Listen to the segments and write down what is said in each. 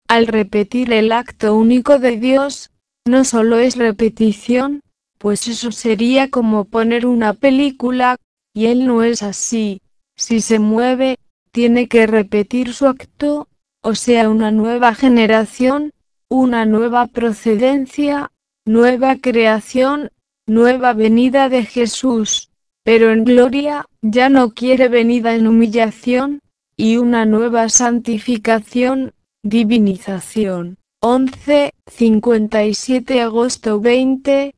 Al repetir el acto único de Dios, no solo es repetición, pues eso sería como poner una película, y Él no es así. Si se mueve, tiene que repetir su acto, o sea, una nueva generación, una nueva procedencia, nueva creación, nueva venida de Jesús, pero en gloria, ya no quiere venida en humillación, y una nueva santificación, divinización. 57 agosto 20,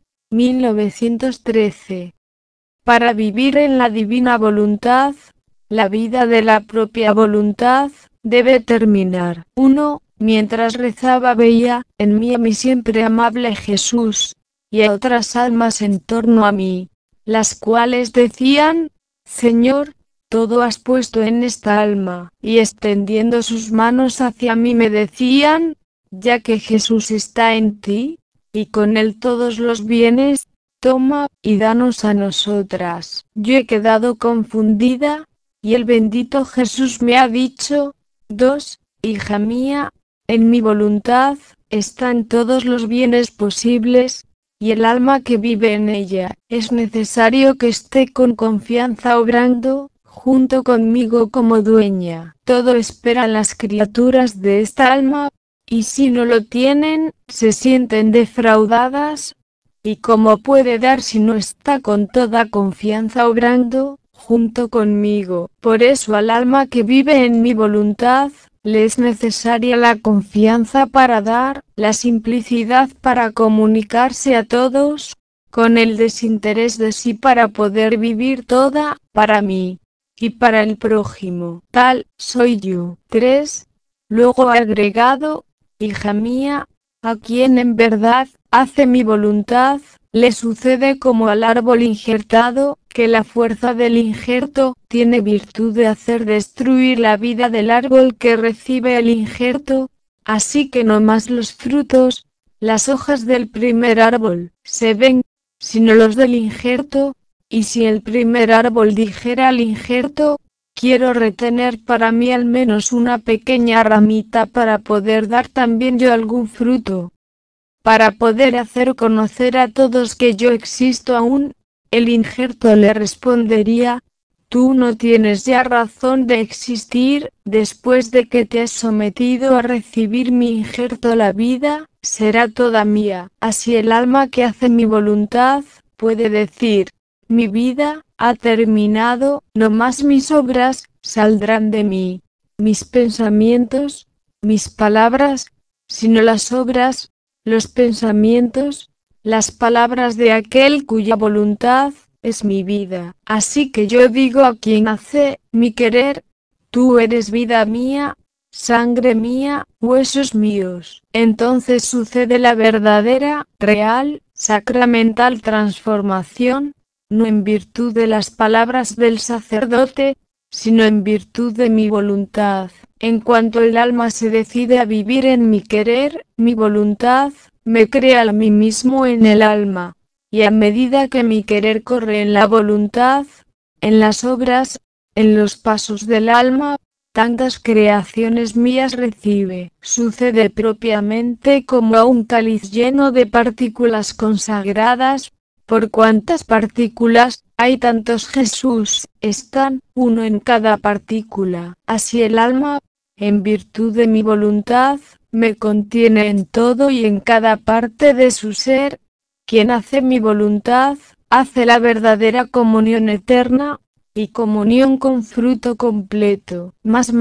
1913. Para vivir en la divina voluntad, la vida de la propia voluntad debe terminar. 1. Mientras rezaba veía en mí a mi siempre amable Jesús, y a otras almas en torno a mí, las cuales decían: Señor, todo has puesto en esta alma, y extendiendo sus manos hacia mí me decían: ya que Jesús está en ti, y con él todos los bienes, toma, y danos a nosotras. Yo he quedado confundida, y el bendito Jesús me ha dicho: 2. Hija mía, en mi voluntad, están todos los bienes posibles, y el alma que vive en ella, es necesario que esté con confianza obrando, junto conmigo como dueña. Todo esperan las criaturas de esta alma, y si no lo tienen, se sienten defraudadas. ¿Y cómo puede dar si no está con toda confianza obrando, junto conmigo? Por eso al alma que vive en mi voluntad, le es necesaria la confianza para dar, la simplicidad para comunicarse a todos, con el desinterés de sí para poder vivir toda, para mí, y para el prójimo. Tal soy yo. 3. Luego ha agregado: hija mía, a quien en verdad hace mi voluntad, le sucede como al árbol injertado, que la fuerza del injerto tiene virtud de hacer destruir la vida del árbol que recibe el injerto, así que no más los frutos, las hojas del primer árbol, se ven, sino los del injerto, y si el primer árbol dijera al injerto: quiero retener para mí al menos una pequeña ramita para poder dar también yo algún fruto, para poder hacer conocer a todos que yo existo aún, el injerto le respondería: tú no tienes ya razón de existir, después de que te has sometido a recibir mi injerto la vida, será toda mía. Así el alma que hace mi voluntad, puede decir: mi vida ha terminado, no más mis obras saldrán de mí, mis pensamientos, mis palabras, sino las obras, los pensamientos, las palabras de aquel cuya voluntad es mi vida. Así que yo digo a quien hace mi querer: tú eres vida mía, sangre mía, huesos míos. Entonces sucede la verdadera, real, sacramental transformación, no en virtud de las palabras del sacerdote, sino en virtud de mi voluntad. En cuanto el alma se decide a vivir en mi querer, mi voluntad, me crea a mí mismo en el alma, y a medida que mi querer corre en la voluntad, en las obras, en los pasos del alma, tantas creaciones mías recibe. Sucede propiamente como a un cáliz lleno de partículas consagradas, por cuantas partículas hay tantos Jesús, están uno en cada partícula. Así el alma, en virtud de mi voluntad, me contiene en todo y en cada parte de su ser. Quien hace mi voluntad, hace la verdadera comunión eterna, y comunión con fruto completo. Más.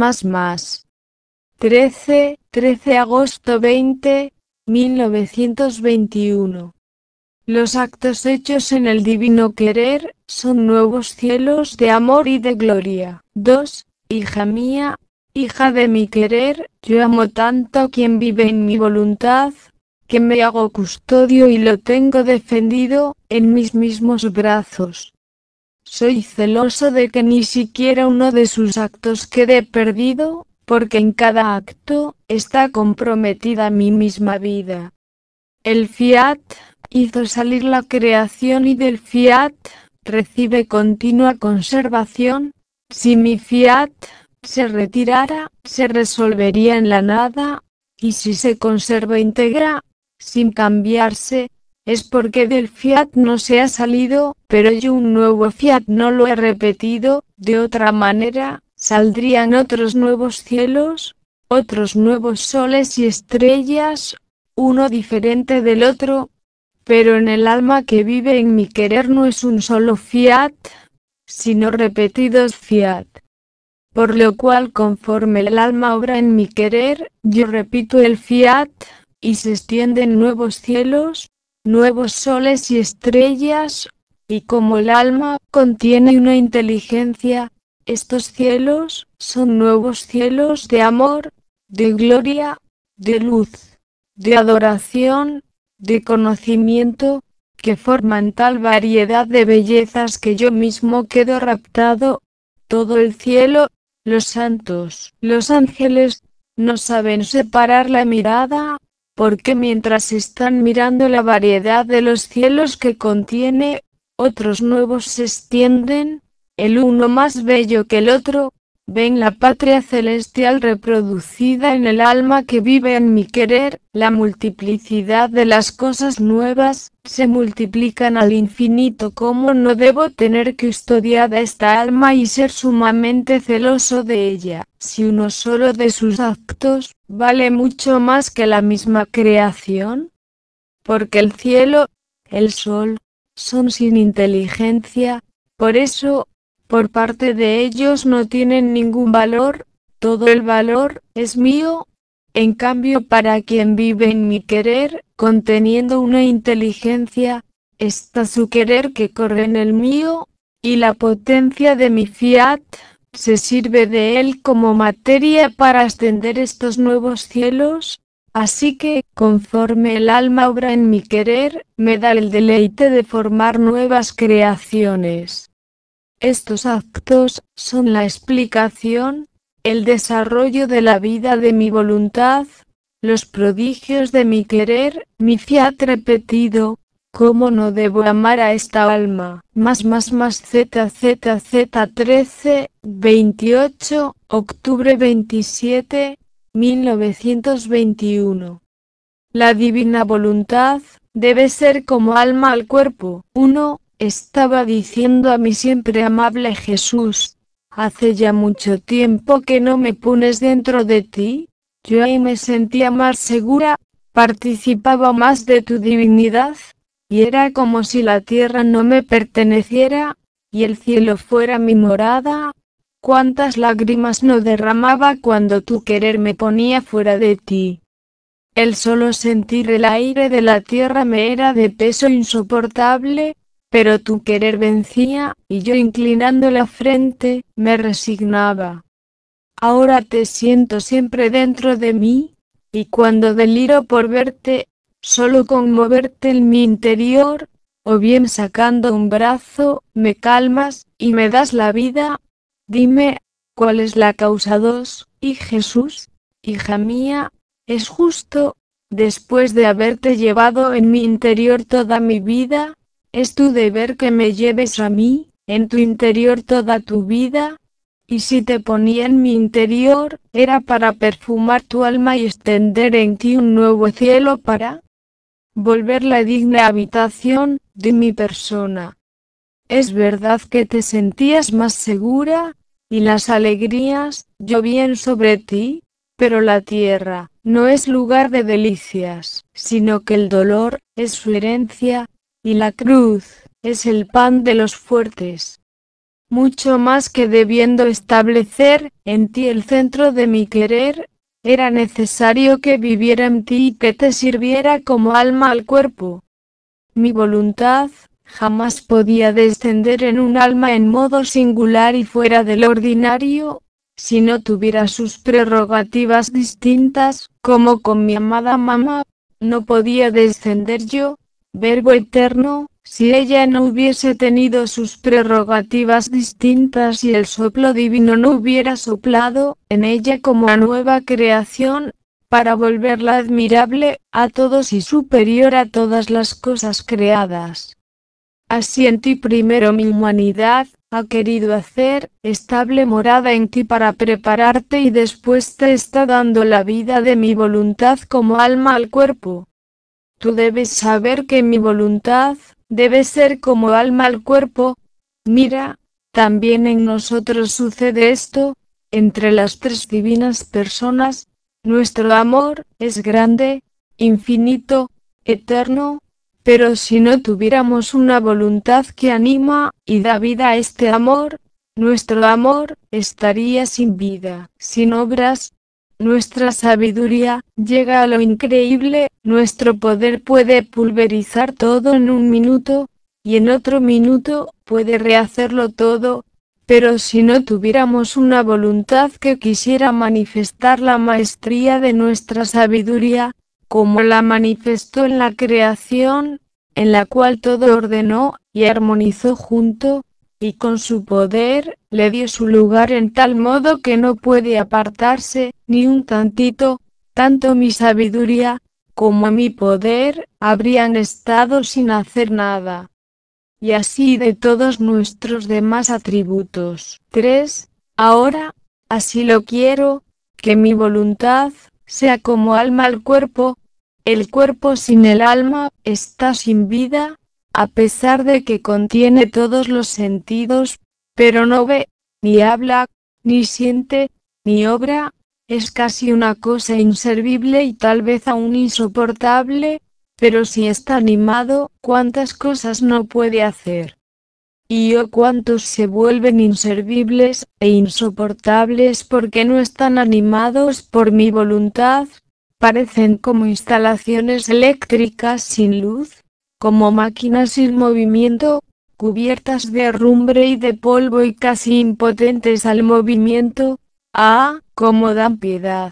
13 agosto 20, 1921. Los actos hechos en el divino querer, son nuevos cielos de amor y de gloria. 2. Hija mía, hija de mi querer, yo amo tanto a quien vive en mi voluntad, que me hago custodio y lo tengo defendido, en mis mismos brazos. Soy celoso de que ni siquiera uno de sus actos quede perdido, porque en cada acto, está comprometida mi misma vida. El fiat hizo salir la creación y del fiat recibe continua conservación. Si mi fiat se retirara, se resolvería en la nada, y si se conserva íntegra, sin cambiarse, es porque del fiat no se ha salido, pero yo un nuevo fiat no lo he repetido, de otra manera, saldrían otros nuevos cielos, otros nuevos soles y estrellas, uno diferente del otro, pero en el alma que vive en mi querer no es un solo fiat, sino repetidos fiat. Por lo cual conforme el alma obra en mi querer, yo repito el fiat, y se extienden nuevos cielos, nuevos soles y estrellas, y como el alma contiene una inteligencia, estos cielos son nuevos cielos de amor, de gloria, de luz, de adoración, de conocimiento, que forman tal variedad de bellezas que yo mismo quedo raptado. Todo el cielo, los santos, los ángeles, no saben separar la mirada, porque mientras están mirando la variedad de los cielos que contiene, otros nuevos se extienden, el uno más bello que el otro, ven la patria celestial reproducida en el alma que vive en mi querer, la multiplicidad de las cosas nuevas, se multiplican al infinito. ¿Cómo no debo tener custodiada esta alma y ser sumamente celoso de ella, si uno solo de sus actos, vale mucho más que la misma creación? Porque el cielo, el sol, son sin inteligencia, por eso, por parte de ellos no tienen ningún valor, todo el valor es mío. En cambio, para quien vive en mi querer, conteniendo una inteligencia, está su querer que corre en el mío, y la potencia de mi fiat, se sirve de él como materia para ascender estos nuevos cielos. Así que, conforme el alma obra en mi querer, me da el deleite de formar nuevas creaciones. Estos actos son la explicación, el desarrollo de la vida de mi voluntad, los prodigios de mi querer, mi fiat repetido. ¿Cómo no debo amar a esta alma? ZZZ 13, 28, octubre 27, 1921. La divina voluntad debe ser como alma al cuerpo. 1. Estaba diciendo a mi siempre amable Jesús, hace ya mucho tiempo que no me pones dentro de ti. Yo ahí me sentía más segura, participaba más de tu divinidad, y era como si la tierra no me perteneciera, y el cielo fuera mi morada. Cuántas lágrimas no derramaba cuando tu querer me ponía fuera de ti. El solo sentir el aire de la tierra me era de peso insoportable, pero tu querer vencía, y yo inclinando la frente, me resignaba. Ahora te siento siempre dentro de mí, y cuando deliro por verte, solo con moverte en mi interior, o bien sacando un brazo, me calmas, y me das la vida. Dime, ¿cuál es la causa? 2. Y Jesús, hija mía, es justo, después de haberte llevado en mi interior toda mi vida, es tu deber que me lleves a mí, en tu interior toda tu vida. Y si te ponía en mi interior, era para perfumar tu alma y extender en ti un nuevo cielo para volver la digna habitación de mi persona. Es verdad que te sentías más segura, y las alegrías llovían sobre ti, pero la tierra no es lugar de delicias, sino que el dolor es su herencia, y la cruz es el pan de los fuertes. Mucho más que debiendo establecer en ti el centro de mi querer, era necesario que viviera en ti y que te sirviera como alma al cuerpo. Mi voluntad jamás podía descender en un alma en modo singular y fuera del ordinario, si no tuviera sus prerrogativas distintas, como con mi amada mamá, no podía descender yo, Verbo eterno, si ella no hubiese tenido sus prerrogativas distintas y el soplo divino no hubiera soplado en ella como a nueva creación, para volverla admirable a todos y superior a todas las cosas creadas. Así en ti primero mi humanidad, ha querido hacer estable morada en ti para prepararte y después te está dando la vida de mi voluntad como alma al cuerpo. Tú debes saber que mi voluntad debe ser como alma al cuerpo. Mira, también en nosotros sucede esto, entre las tres divinas personas, nuestro amor es grande, infinito, eterno, pero si no tuviéramos una voluntad que anima y da vida a este amor, nuestro amor estaría sin vida, sin obras. Nuestra sabiduría llega a lo increíble, nuestro poder puede pulverizar todo en un minuto, y en otro minuto puede rehacerlo todo, pero si no tuviéramos una voluntad que quisiera manifestar la maestría de nuestra sabiduría, como la manifestó en la creación, en la cual todo ordenó y armonizó junto, y con su poder, le dio su lugar en tal modo que no puede apartarse, ni un tantito, tanto mi sabiduría, como mi poder, habrían estado sin hacer nada. Y así de todos nuestros demás atributos. 3. Ahora, así lo quiero, que mi voluntad, sea como alma al cuerpo, el cuerpo sin el alma, está sin vida, a pesar de que contiene todos los sentidos, pero no ve, ni habla, ni siente, ni obra, es casi una cosa inservible y tal vez aún insoportable, pero si está animado, ¿cuántas cosas no puede hacer? Y cuántos se vuelven inservibles e insoportables porque no están animados por mi voluntad, parecen como instalaciones eléctricas sin luz, como máquinas sin movimiento, cubiertas de herrumbre y de polvo y casi impotentes al movimiento. Ah, cómo dan piedad.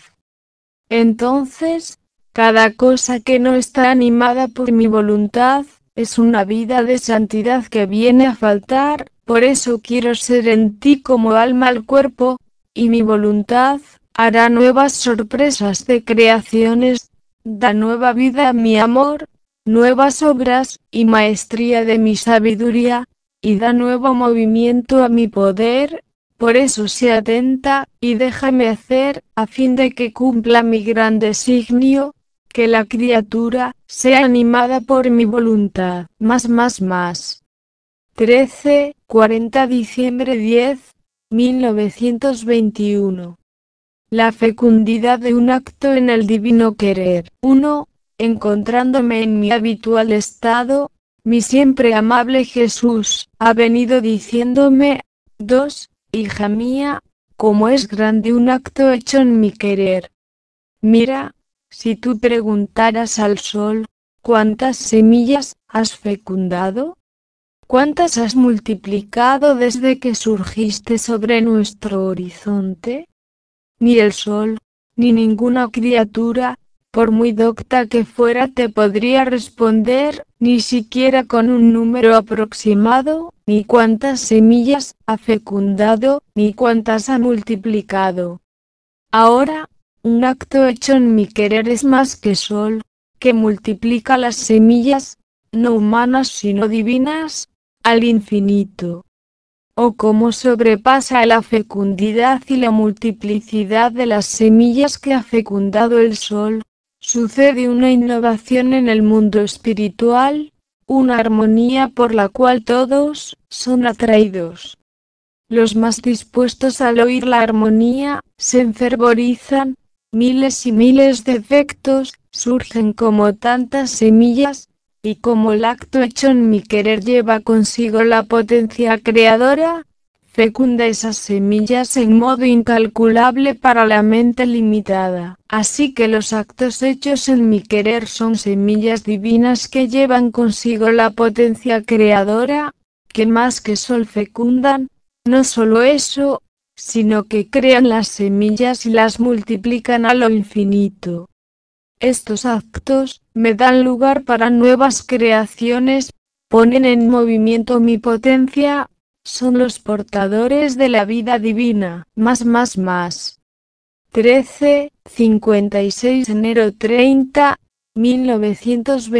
Entonces, cada cosa que no está animada por mi voluntad, es una vida de santidad que viene a faltar, por eso quiero ser en ti como alma al cuerpo, y mi voluntad, hará nuevas sorpresas de creaciones, da nueva vida a mi amor, nuevas obras, y maestría de mi sabiduría, y da nuevo movimiento a mi poder. Por eso sé atenta, y déjame hacer, a fin de que cumpla mi gran designio, que la criatura, sea animada por mi voluntad. Más. 40 diciembre 1921. La fecundidad de un acto en el divino querer. 1. Encontrándome en mi habitual estado, mi siempre amable Jesús, ha venido diciéndome, 2. Hija mía, cómo es grande un acto hecho en mi querer. Mira, si tú preguntaras al sol, ¿cuántas semillas has fecundado? ¿Cuántas has multiplicado desde que surgiste sobre nuestro horizonte? Ni el sol, ni ninguna criatura, por muy docta que fuera, te podría responder, ni siquiera con un número aproximado, ni cuántas semillas ha fecundado, ni cuántas ha multiplicado. Ahora, un acto hecho en mi querer es más que sol, que multiplica las semillas, no humanas sino divinas, al infinito. O cómo sobrepasa la fecundidad y la multiplicidad de las semillas que ha fecundado el sol. Sucede una innovación en el mundo espiritual, una armonía por la cual todos son atraídos. Los más dispuestos al oír la armonía, se enfervorizan, miles y miles de efectos, surgen como tantas semillas, y como el acto hecho en mi querer lleva consigo la potencia creadora, fecunda esas semillas en modo incalculable para la mente limitada. Así que los actos hechos en mi querer son semillas divinas que llevan consigo la potencia creadora, que más que sol fecundan. No solo eso, sino que crean las semillas y las multiplican a lo infinito. Estos actos me dan lugar para nuevas creaciones, ponen en movimiento mi potencia, son los portadores de la vida divina. Más. 56 enero 30,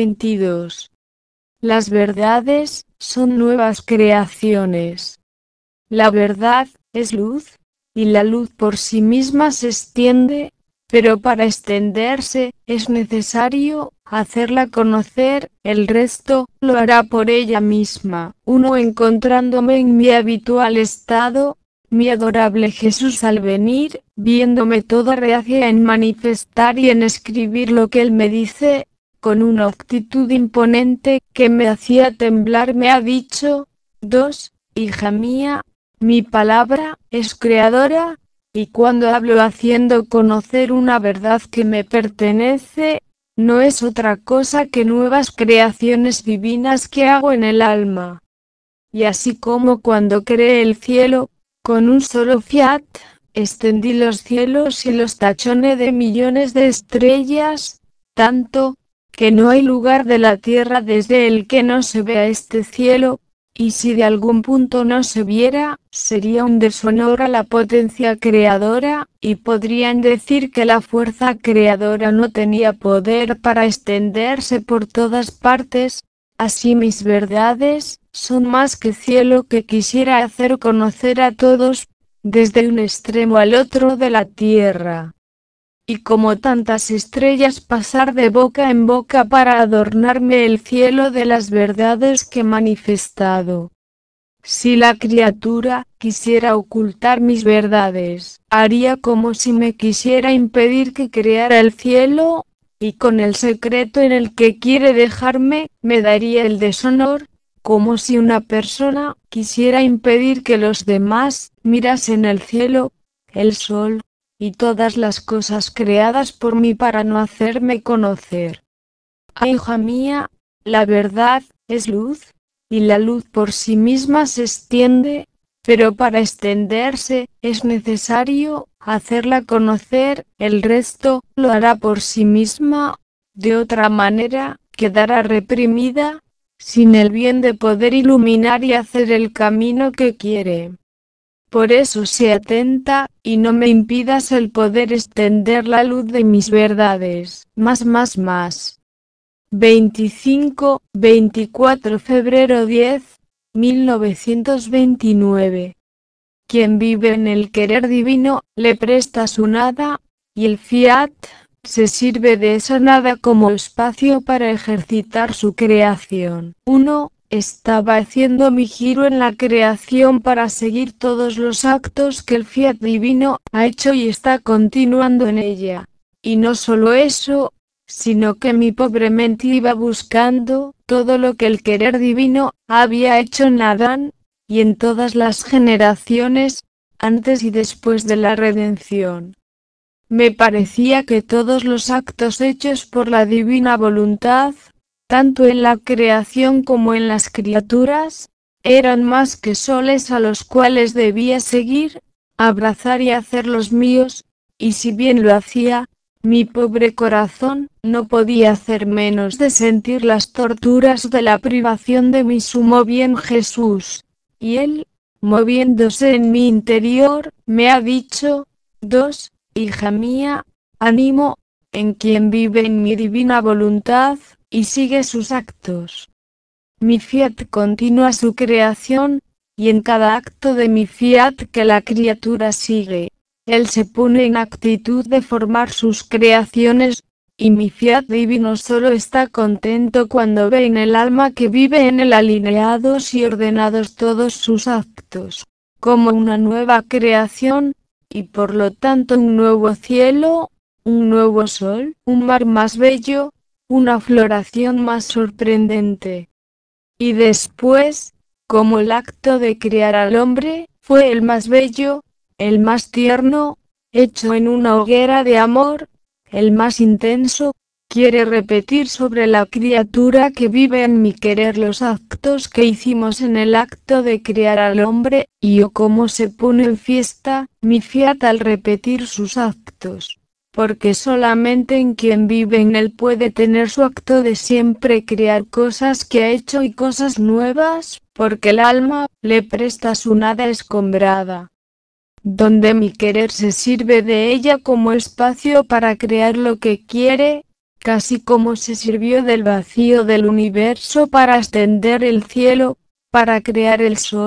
1922. Las verdades son nuevas creaciones. La verdad es luz, y la luz por sí misma se extiende, pero para extenderse es necesario hacerla conocer, el resto lo hará por ella misma. Uno encontrándome en mi habitual estado, mi adorable Jesús al venir, viéndome toda reacia en manifestar y en escribir lo que él me dice, con una actitud imponente que me hacía temblar, me ha dicho: 2. Hija mía, mi palabra es creadora, y cuando hablo haciendo conocer una verdad que me pertenece, no es otra cosa que nuevas creaciones divinas que hago en el alma. Y así como cuando creé el cielo, con un solo fiat, extendí los cielos y los tachoné de millones de estrellas, tanto, que no hay lugar de la tierra desde el que no se vea este cielo, y si de algún punto no se viera, sería un deshonor a la potencia creadora, y podrían decir que la fuerza creadora no tenía poder para extenderse por todas partes. Así mis verdades son más que cielo que quisiera hacer conocer a todos, desde un extremo al otro de la tierra. Y como tantas estrellas pasar de boca en boca para adornarme el cielo de las verdades que he manifestado. Si la criatura quisiera ocultar mis verdades, haría como si me quisiera impedir que creara el cielo, y con el secreto en el que quiere dejarme, me daría el deshonor, como si una persona quisiera impedir que los demás mirasen el cielo, el sol, y todas las cosas creadas por mí para no hacerme conocer. Ah, hija mía, la verdad es luz, y la luz por sí misma se extiende, pero para extenderse es necesario hacerla conocer, el resto lo hará por sí misma, de otra manera quedará reprimida, sin el bien de poder iluminar y hacer el camino que quiere. Por eso sé atenta, y no me impidas el poder extender la luz de mis verdades. Más. 25-24 febrero 10, 1929. Quien vive en el querer divino, le presta su nada, y el fiat se sirve de esa nada como espacio para ejercitar su creación. 1. Estaba haciendo mi giro en la creación para seguir todos los actos que el fiat divino ha hecho y está continuando en ella. Y no solo eso, sino que mi pobre mente iba buscando todo lo que el querer divino había hecho en Adán, y en todas las generaciones, antes y después de la redención. Me parecía que todos los actos hechos por la divina voluntad, tanto en la creación como en las criaturas, eran más que soles a los cuales debía seguir, abrazar y hacer los míos, y si bien lo hacía, mi pobre corazón no podía hacer menos de sentir las torturas de la privación de mi sumo bien Jesús. Y él, moviéndose en mi interior, me ha dicho: 2. Hija mía, ánimo, en quien vive en mi divina voluntad, y sigue sus actos. Mi fiat continúa su creación, y en cada acto de mi fiat que la criatura sigue, él se pone en actitud de formar sus creaciones, y mi fiat divino solo está contento cuando ve en el alma que vive en él alineados y ordenados todos sus actos, como una nueva creación, y por lo tanto un nuevo cielo, un nuevo sol, un mar más bello, una floración más sorprendente. Y después, como el acto de crear al hombre fue el más bello, el más tierno, hecho en una hoguera de amor, el más intenso, quiere repetir sobre la criatura que vive en mi querer los actos que hicimos en el acto de crear al hombre, y o cómo se pone en fiesta mi fiat al repetir sus actos. Porque solamente en quien vive en él puede tener su acto de siempre crear cosas que ha hecho y cosas nuevas, porque el alma le presta su nada escombrada, donde mi querer se sirve de ella como espacio para crear lo que quiere, casi como se sirvió del vacío del universo para extender el cielo, para crear el sol,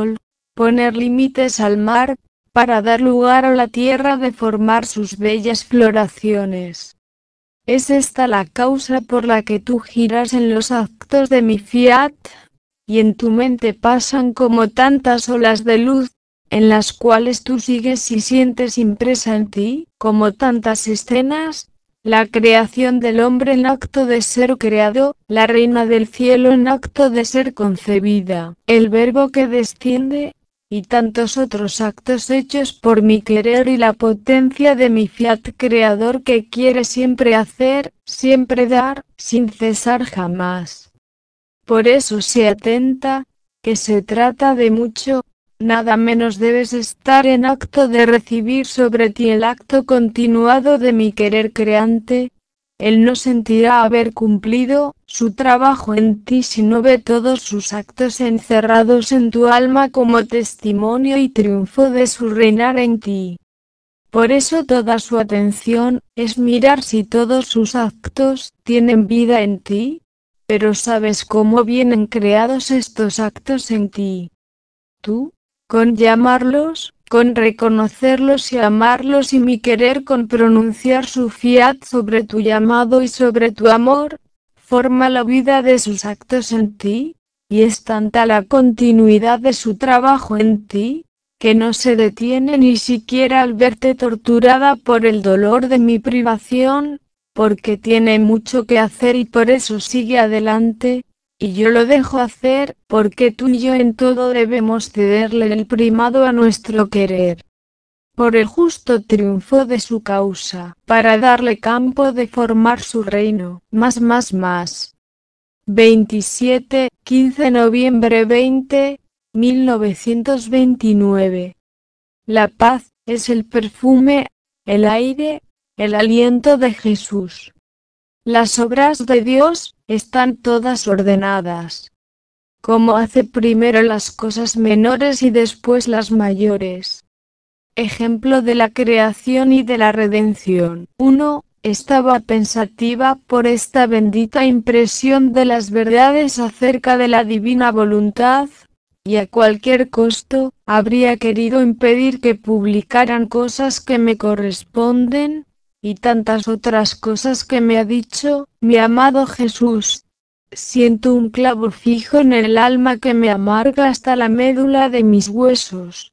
poner límites al mar, para dar lugar a la tierra de formar sus bellas floraciones. Es esta la causa por la que tú giras en los actos de mi fiat, y en tu mente pasan como tantas olas de luz, en las cuales tú sigues y sientes impresa en ti, como tantas escenas, la creación del hombre en acto de ser creado, la reina del cielo en acto de ser concebida, el verbo que desciende, y tantos otros actos hechos por mi querer y la potencia de mi fiat creador que quiere siempre hacer, siempre dar, sin cesar jamás. Por eso sé atenta, que se trata de mucho, nada menos debes estar en acto de recibir sobre ti el acto continuado de mi querer creante. Él no sentirá haber cumplido su trabajo en ti si no ve todos sus actos encerrados en tu alma como testimonio y triunfo de su reinar en ti. Por eso toda su atención es mirar si todos sus actos tienen vida en ti. Pero sabes cómo vienen creados estos actos en ti. Tú, con llamarlos, con reconocerlos y amarlos y mi querer con pronunciar su fiat sobre tu llamado y sobre tu amor, forma la vida de sus actos en ti, y es tanta la continuidad de su trabajo en ti, que no se detiene ni siquiera al verte torturada por el dolor de mi privación, porque tiene mucho que hacer y por eso sigue adelante, y yo lo dejo hacer, porque tú y yo en todo debemos cederle el primado a nuestro querer. Por el justo triunfo de su causa, para darle campo de formar su reino, más. 27-15 noviembre 1929. La paz es el perfume, el aire, el aliento de Jesús. Las obras de Dios están todas ordenadas. Como hace primero las cosas menores y después las mayores. Ejemplo de la creación y de la redención. 1. Estaba pensativa por esta bendita impresión de las verdades acerca de la divina voluntad, y a cualquier costo, habría querido impedir que publicaran cosas que me corresponden, y tantas otras cosas que me ha dicho, mi amado Jesús. Siento un clavo fijo en el alma que me amarga hasta la médula de mis huesos.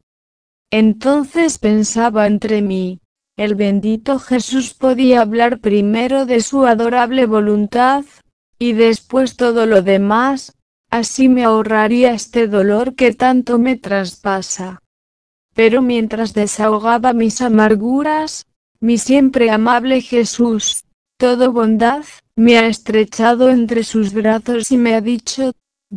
Entonces pensaba entre mí, el bendito Jesús podía hablar primero de su adorable voluntad, y después todo lo demás, así me ahorraría este dolor que tanto me traspasa. Pero mientras desahogaba mis amarguras, mi siempre amable Jesús, todo bondad, me ha estrechado entre sus brazos y me ha dicho: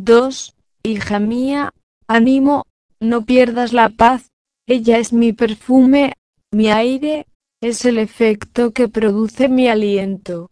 2. Hija mía, ánimo, no pierdas la paz, ella es mi perfume, mi aire, es el efecto que produce mi aliento.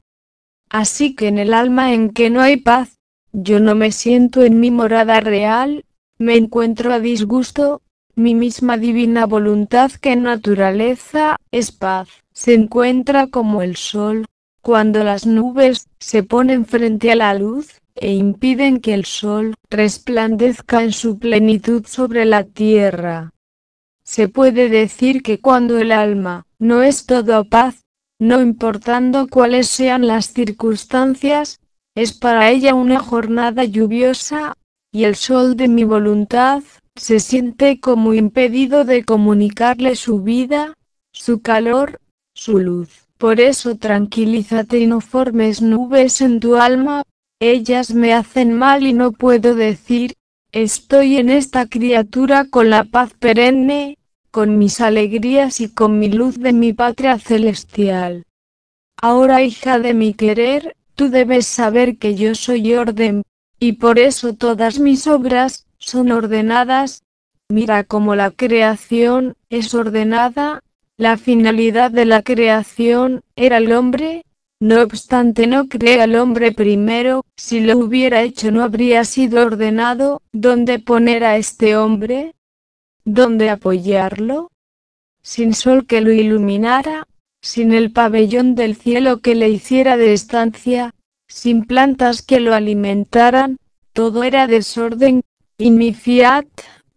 Así que en el alma en que no hay paz, yo no me siento en mi morada real, me encuentro a disgusto. Mi misma divina voluntad que naturaleza es paz, se encuentra como el sol, cuando las nubes se ponen frente a la luz, e impiden que el sol resplandezca en su plenitud sobre la tierra. Se puede decir que cuando el alma no es todo paz, no importando cuáles sean las circunstancias, es para ella una jornada lluviosa, y el sol de mi voluntad se siente como impedido de comunicarle su vida, su calor, su luz. Por eso tranquilízate y no formes nubes en tu alma, ellas me hacen mal y no puedo decir, estoy en esta criatura con la paz perenne, con mis alegrías y con mi luz de mi patria celestial. Ahora, hija de mi querer, tú debes saber que yo soy orden, y por eso todas mis obras son ordenadas. Mira cómo la creación es ordenada. La finalidad de la creación era el hombre. No obstante, no crea al hombre primero. Si lo hubiera hecho, no habría sido ordenado. ¿Dónde poner a este hombre? ¿Dónde apoyarlo? Sin sol que lo iluminara, sin el pabellón del cielo que le hiciera de estancia, sin plantas que lo alimentaran, todo era desorden, y mi fiat,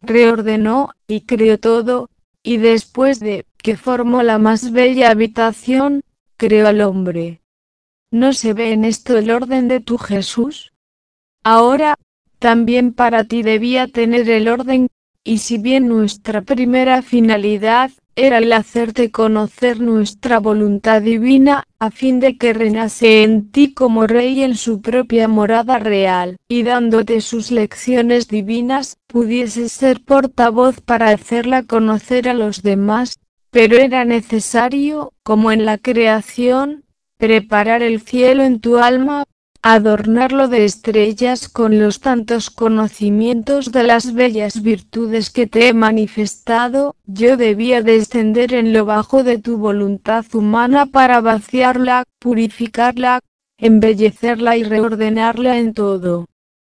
reordenó y creó todo, y después de que formó la más bella habitación, creó al hombre. ¿No se ve en esto el orden de tu Jesús? Ahora, también para ti debía tener el orden, y si bien nuestra primera finalidad era el hacerte conocer nuestra voluntad divina, a fin de que reinase en ti como rey en su propia morada real, y dándote sus lecciones divinas, pudieses ser portavoz para hacerla conocer a los demás, pero era necesario, como en la creación, preparar el cielo en tu alma, adornarlo de estrellas con los tantos conocimientos de las bellas virtudes que te he manifestado. Yo debía descender en lo bajo de tu voluntad humana para vaciarla, purificarla, embellecerla y reordenarla en todo.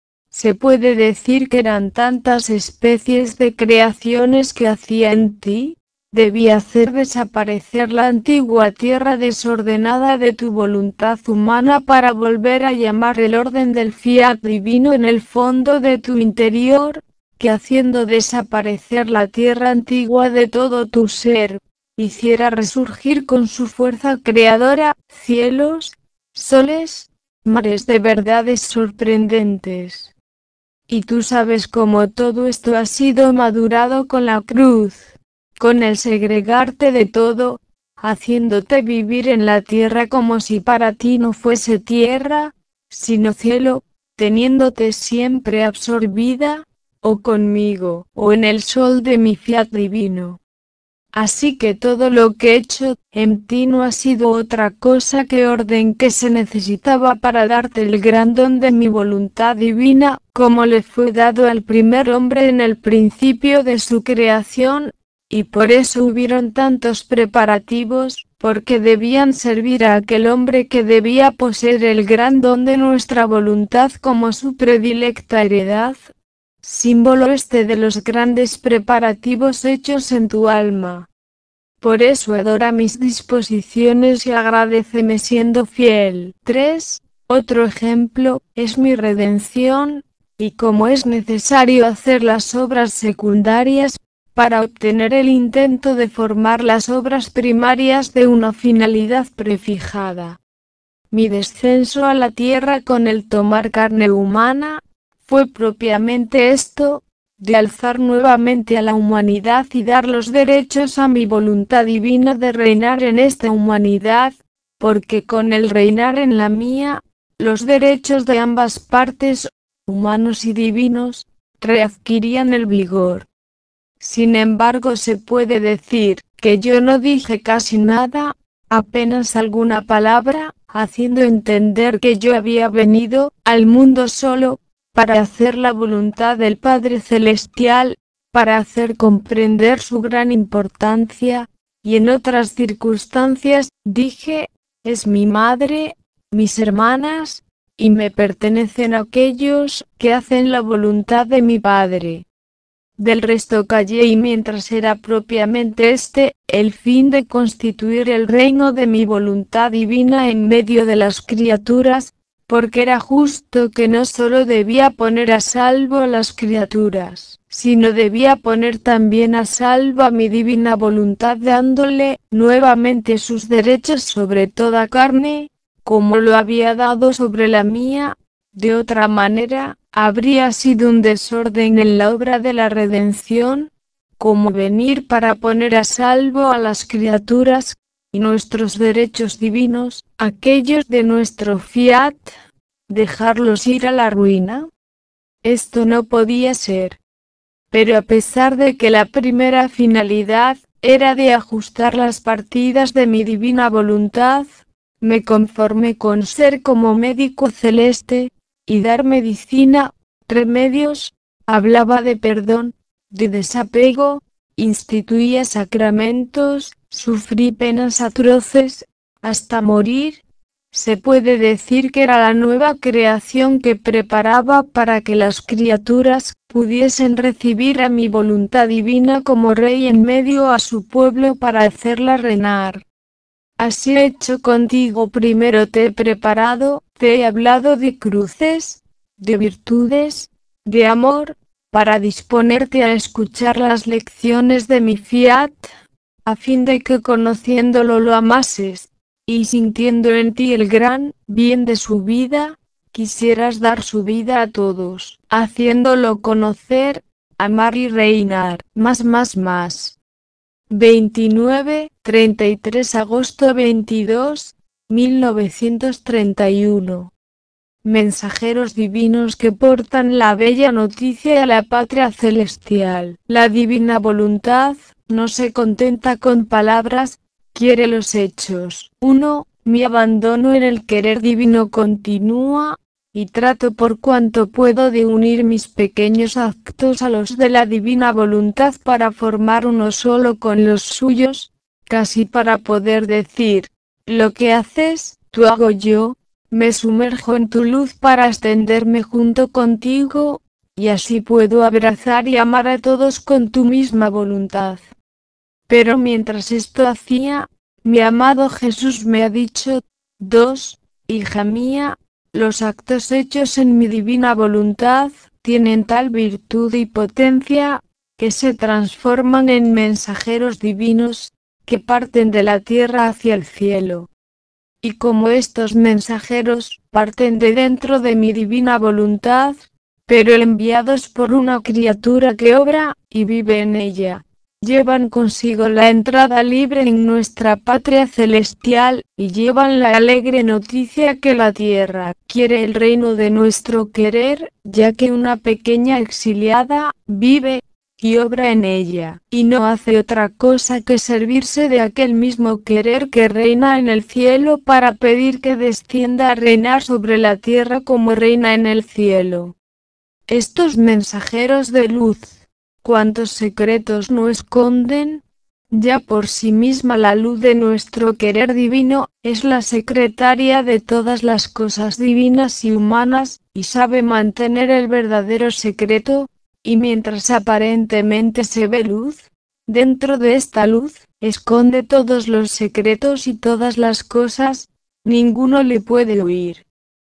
Se puede decir que eran tantas especies de creaciones que hacía en ti. Debía hacer desaparecer la antigua tierra desordenada de tu voluntad humana para volver a llamar el orden del fiat divino en el fondo de tu interior, que haciendo desaparecer la tierra antigua de todo tu ser, hiciera resurgir con su fuerza creadora, cielos, soles, mares de verdades sorprendentes. Y tú sabes cómo todo esto ha sido madurado con la cruz, con el segregarte de todo, haciéndote vivir en la tierra como si para ti no fuese tierra, sino cielo, teniéndote siempre absorbida, o conmigo, o en el sol de mi fiat divino. Así que todo lo que he hecho en ti no ha sido otra cosa que orden que se necesitaba para darte el gran don de mi voluntad divina, como le fue dado al primer hombre en el principio de su creación, y por eso hubieron tantos preparativos, porque debían servir a aquel hombre que debía poseer el gran don de nuestra voluntad como su predilecta heredad, símbolo este de los grandes preparativos hechos en tu alma. Por eso adora mis disposiciones y agradéceme siendo fiel. 3. Otro ejemplo, es mi redención, y como es necesario hacer las obras secundarias, para obtener el intento de formar las obras primarias de una finalidad prefijada. Mi descenso a la tierra con el tomar carne humana, fue propiamente esto, de alzar nuevamente a la humanidad y dar los derechos a mi voluntad divina de reinar en esta humanidad, porque con el reinar en la mía, los derechos de ambas partes, humanos y divinos, readquirían el vigor. Sin embargo, se puede decir que yo no dije casi nada, apenas alguna palabra, haciendo entender que yo había venido al mundo solo, para hacer la voluntad del Padre Celestial, para hacer comprender su gran importancia, y en otras circunstancias, dije, es mi madre, mis hermanas, y me pertenecen aquellos que hacen la voluntad de mi Padre. Del resto callé y mientras era propiamente este, el fin de constituir el reino de mi voluntad divina en medio de las criaturas, porque era justo que no solo debía poner a salvo a las criaturas, sino debía poner también a salvo a mi divina voluntad dándole nuevamente sus derechos sobre toda carne, como lo había dado sobre la mía. De otra manera, habría sido un desorden en la obra de la redención, como venir para poner a salvo a las criaturas, y nuestros derechos divinos, aquellos de nuestro fiat, dejarlos ir a la ruina. Esto no podía ser. Pero a pesar de que la primera finalidad era de ajustar las partidas de mi divina voluntad, me conformé con ser como médico celeste, y dar medicina, remedios, hablaba de perdón, de desapego, instituía sacramentos, sufrí penas atroces, hasta morir. Se puede decir que era la nueva creación que preparaba para que las criaturas pudiesen recibir a mi voluntad divina como rey en medio a su pueblo para hacerla reinar. Así he hecho contigo, primero te he preparado, te he hablado de cruces, de virtudes, de amor, para disponerte a escuchar las lecciones de mi fiat, a fin de que conociéndolo lo amases, y sintiendo en ti el gran bien de su vida, quisieras dar su vida a todos, haciéndolo conocer, amar y reinar. Más. 29-33 agosto 22, 1931. Mensajeros divinos que portan la bella noticia a la patria celestial. La divina voluntad no se contenta con palabras, quiere los hechos. 1. Mi abandono en el querer divino continúa, y trato por cuanto puedo de unir mis pequeños actos a los de la divina voluntad para formar uno solo con los suyos, casi para poder decir, lo que haces, tú hago yo. Me sumerjo en tu luz para extenderme junto contigo, y así puedo abrazar y amar a todos con tu misma voluntad. Pero mientras esto hacía, mi amado Jesús me ha dicho, 2. Hija mía, los actos hechos en mi divina voluntad, tienen tal virtud y potencia, que se transforman en mensajeros divinos, que parten de la tierra hacia el cielo. Y como estos mensajeros parten de dentro de mi divina voluntad, pero enviados por una criatura que obra y vive en ella, llevan consigo la entrada libre en nuestra patria celestial, y llevan la alegre noticia que la tierra quiere el reino de nuestro querer, ya que una pequeña exiliada vive y obra en ella, y no hace otra cosa que servirse de aquel mismo querer que reina en el cielo para pedir que descienda a reinar sobre la tierra como reina en el cielo. Estos mensajeros de luz, ¿cuántos secretos no esconden? Ya por sí misma la luz de nuestro querer divino, es la secretaria de todas las cosas divinas y humanas, y sabe mantener el verdadero secreto. Y mientras aparentemente se ve luz, dentro de esta luz, esconde todos los secretos y todas las cosas, ninguno le puede huir.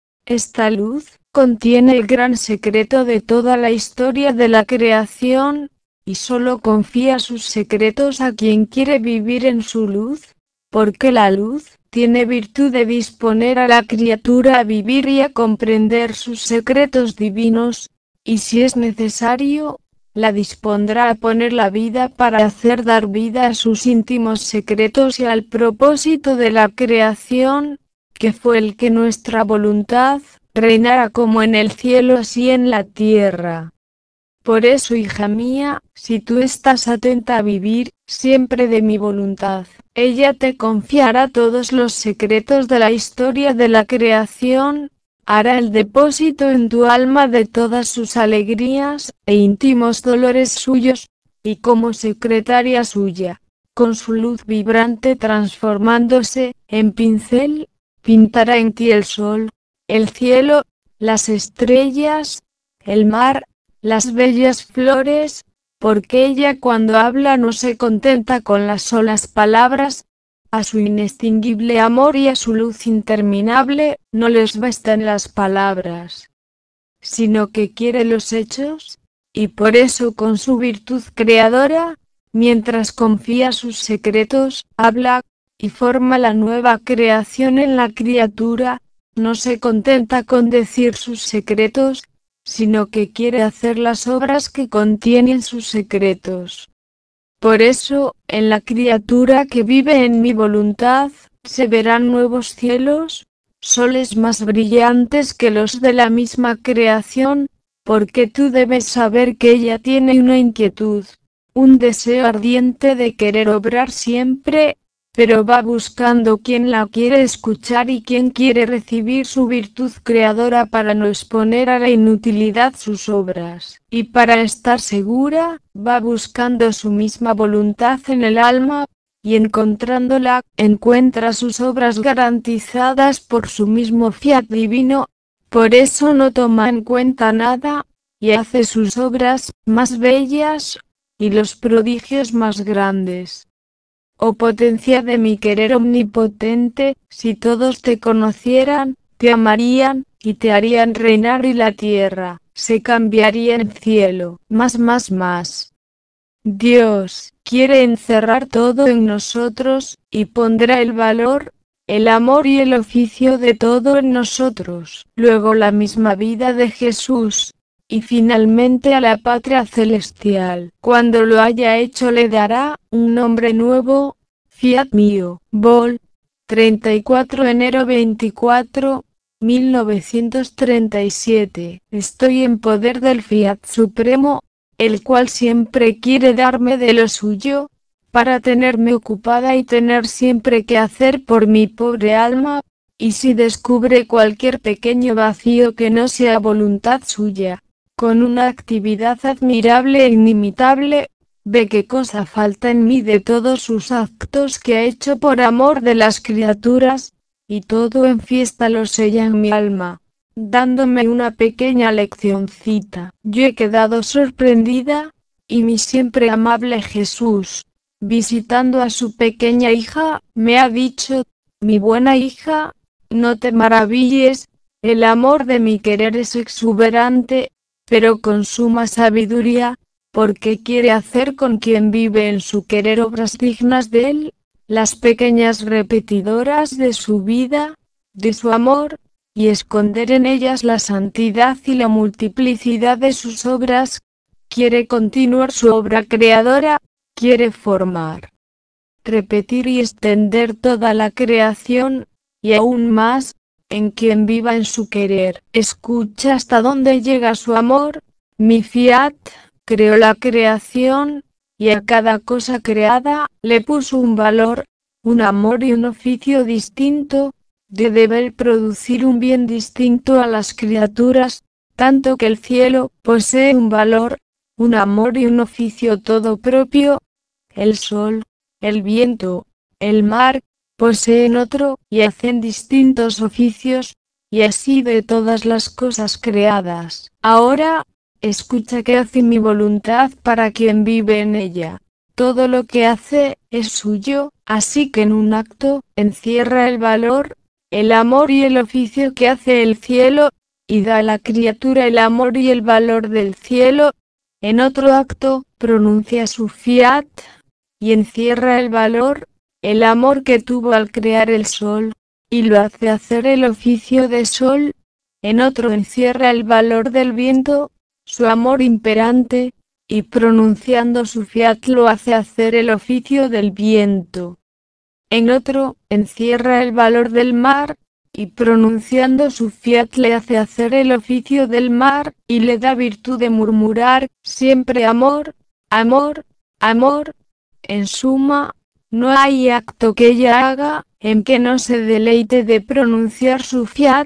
Esta luz contiene el gran secreto de toda la historia de la creación, y solo confía sus secretos a quien quiere vivir en su luz, porque la luz tiene virtud de disponer a la criatura a vivir y a comprender sus secretos divinos, y si es necesario, la dispondrá a poner la vida para hacer dar vida a sus íntimos secretos y al propósito de la creación, que fue el que nuestra voluntad reinara como en el cielo así en la tierra. Por eso, hija mía, si tú estás atenta a vivir siempre de mi voluntad, ella te confiará todos los secretos de la historia de la creación, hará el depósito en tu alma de todas sus alegrías e íntimos dolores suyos, y como secretaria suya, con su luz vibrante transformándose en pincel, pintará en ti el sol, el cielo, las estrellas, el mar, las bellas flores, porque ella cuando habla no se contenta con las solas palabras, a su inextinguible amor y a su luz interminable, no les bastan las palabras, sino que quiere los hechos, y por eso con su virtud creadora, mientras confía sus secretos, habla, y forma la nueva creación en la criatura, no se contenta con decir sus secretos, sino que quiere hacer las obras que contienen sus secretos. Por eso, en la criatura que vive en mi voluntad, se verán nuevos cielos, soles más brillantes que los de la misma creación, porque tú debes saber que ella tiene una inquietud, un deseo ardiente de querer obrar siempre, pero va buscando quien la quiere escuchar y quien quiere recibir su virtud creadora para no exponer a la inutilidad sus obras, y para estar segura, va buscando su misma voluntad en el alma, y encontrándola, encuentra sus obras garantizadas por su mismo fiat divino, por eso no toma en cuenta nada, y hace sus obras más bellas, y los prodigios más grandes. Oh potencia de mi querer omnipotente, si todos te conocieran, te amarían, y te harían reinar y la tierra se cambiaría en cielo. Más. Dios quiere encerrar todo en nosotros, y pondrá el valor, el amor y el oficio de todo en nosotros. Luego la misma vida de Jesús, y finalmente a la patria celestial. Cuando lo haya hecho le dará un nombre nuevo, Fiat Mio. Vol. 34 enero 24, 1937. Estoy en poder del Fiat Supremo, el cual siempre quiere darme de lo suyo, para tenerme ocupada y tener siempre que hacer por mi pobre alma, y si descubre cualquier pequeño vacío que no sea voluntad suya, con una actividad admirable e inimitable, ve qué cosa falta en mí de todos sus actos que ha hecho por amor de las criaturas, y todo en fiesta lo sella en mi alma, dándome una pequeña leccioncita. Yo he quedado sorprendida, y mi siempre amable Jesús, visitando a su pequeña hija, me ha dicho: mi buena hija, no te maravilles, el amor de mi querer es exuberante, pero con suma sabiduría, porque quiere hacer con quien vive en su querer obras dignas de él, las pequeñas repetidoras de su vida, de su amor, y esconder en ellas la santidad y la multiplicidad de sus obras. Quiere continuar su obra creadora, quiere formar, repetir y extender toda la creación, y aún más, en quien viva en su querer. Escucha hasta dónde llega su amor. Mi Fiat creó la creación, y a cada cosa creada le puso un valor, un amor y un oficio distinto, de deber producir un bien distinto a las criaturas, tanto que el cielo posee un valor, un amor y un oficio todo propio, el sol, el viento, el mar, poseen otro, y hacen distintos oficios, y así de todas las cosas creadas. Ahora, escucha qué hace mi voluntad para quien vive en ella. Todo lo que hace es suyo, así que en un acto encierra el valor, el amor y el oficio que hace el cielo, y da a la criatura el amor y el valor del cielo. En otro acto, pronuncia su Fiat, y encierra el valor, el amor que tuvo al crear el sol, y lo hace hacer el oficio de sol. En otro encierra el valor del viento, su amor imperante, y pronunciando su Fiat lo hace hacer el oficio del viento. En otro, encierra el valor del mar, y pronunciando su Fiat le hace hacer el oficio del mar, y le da virtud de murmurar, siempre amor, amor, amor. En suma, no hay acto que ella haga, en que no se deleite de pronunciar su Fiat,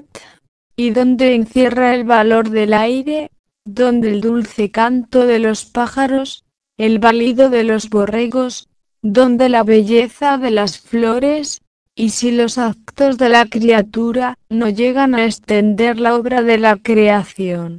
y donde encierra el valor del aire, donde el dulce canto de los pájaros, el balido de los borregos, donde la belleza de las flores, y si los actos de la criatura no llegan a extender la obra de la creación,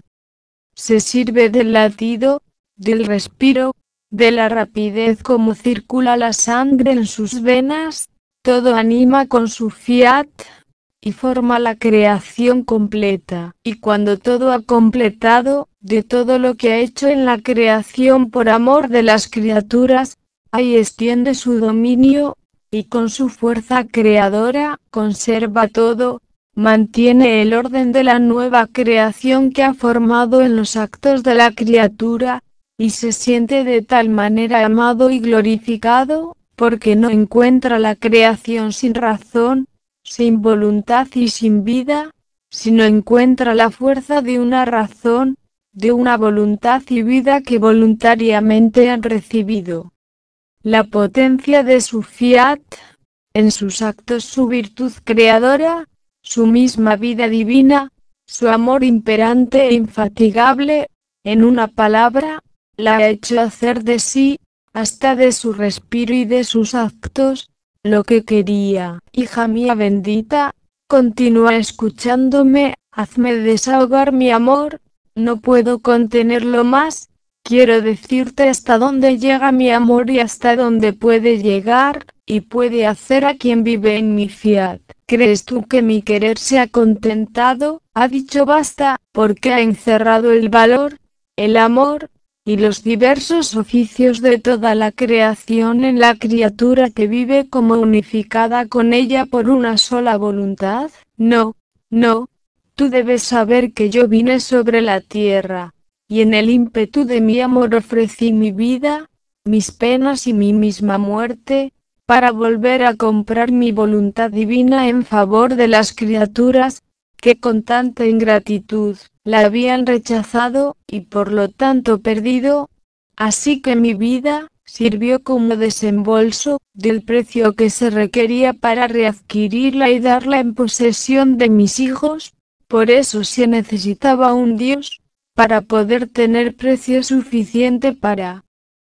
se sirve del latido, del respiro, de la rapidez como circula la sangre en sus venas, todo anima con su Fiat, y forma la creación completa. Y cuando todo ha completado, de todo lo que ha hecho en la creación por amor de las criaturas, ahí extiende su dominio, y con su fuerza creadora, conserva todo, mantiene el orden de la nueva creación que ha formado en los actos de la criatura, y se siente de tal manera amado y glorificado, porque no encuentra la creación sin razón, sin voluntad y sin vida, sino encuentra la fuerza de una razón, de una voluntad y vida que voluntariamente han recibido. La potencia de su Fiat, en sus actos su virtud creadora, su misma vida divina, su amor imperante e infatigable, en una palabra, la ha hecho hacer de sí, hasta de su respiro y de sus actos, lo que quería. Hija mía bendita, continúa escuchándome, hazme desahogar mi amor, no puedo contenerlo más, Quiero decirte hasta dónde llega mi amor y hasta dónde puede llegar, y puede hacer a quien vive en mi fiat. ¿Crees tú que mi querer se ha contentado, ha dicho basta, porque ha encerrado el valor, el amor, y los diversos oficios de toda la creación en la criatura que vive como unificada con ella por una sola voluntad? No, no. Tú debes saber que yo vine sobre la tierra, y en el ímpetu de mi amor ofrecí mi vida, mis penas y mi misma muerte, para volver a comprar mi voluntad divina en favor de las criaturas, que con tanta ingratitud la habían rechazado, y por lo tanto perdido. Así que mi vida sirvió como desembolso del precio que se requería para readquirirla y darla en posesión de mis hijos. Por eso se necesitaba un Dios, para poder tener precio suficiente para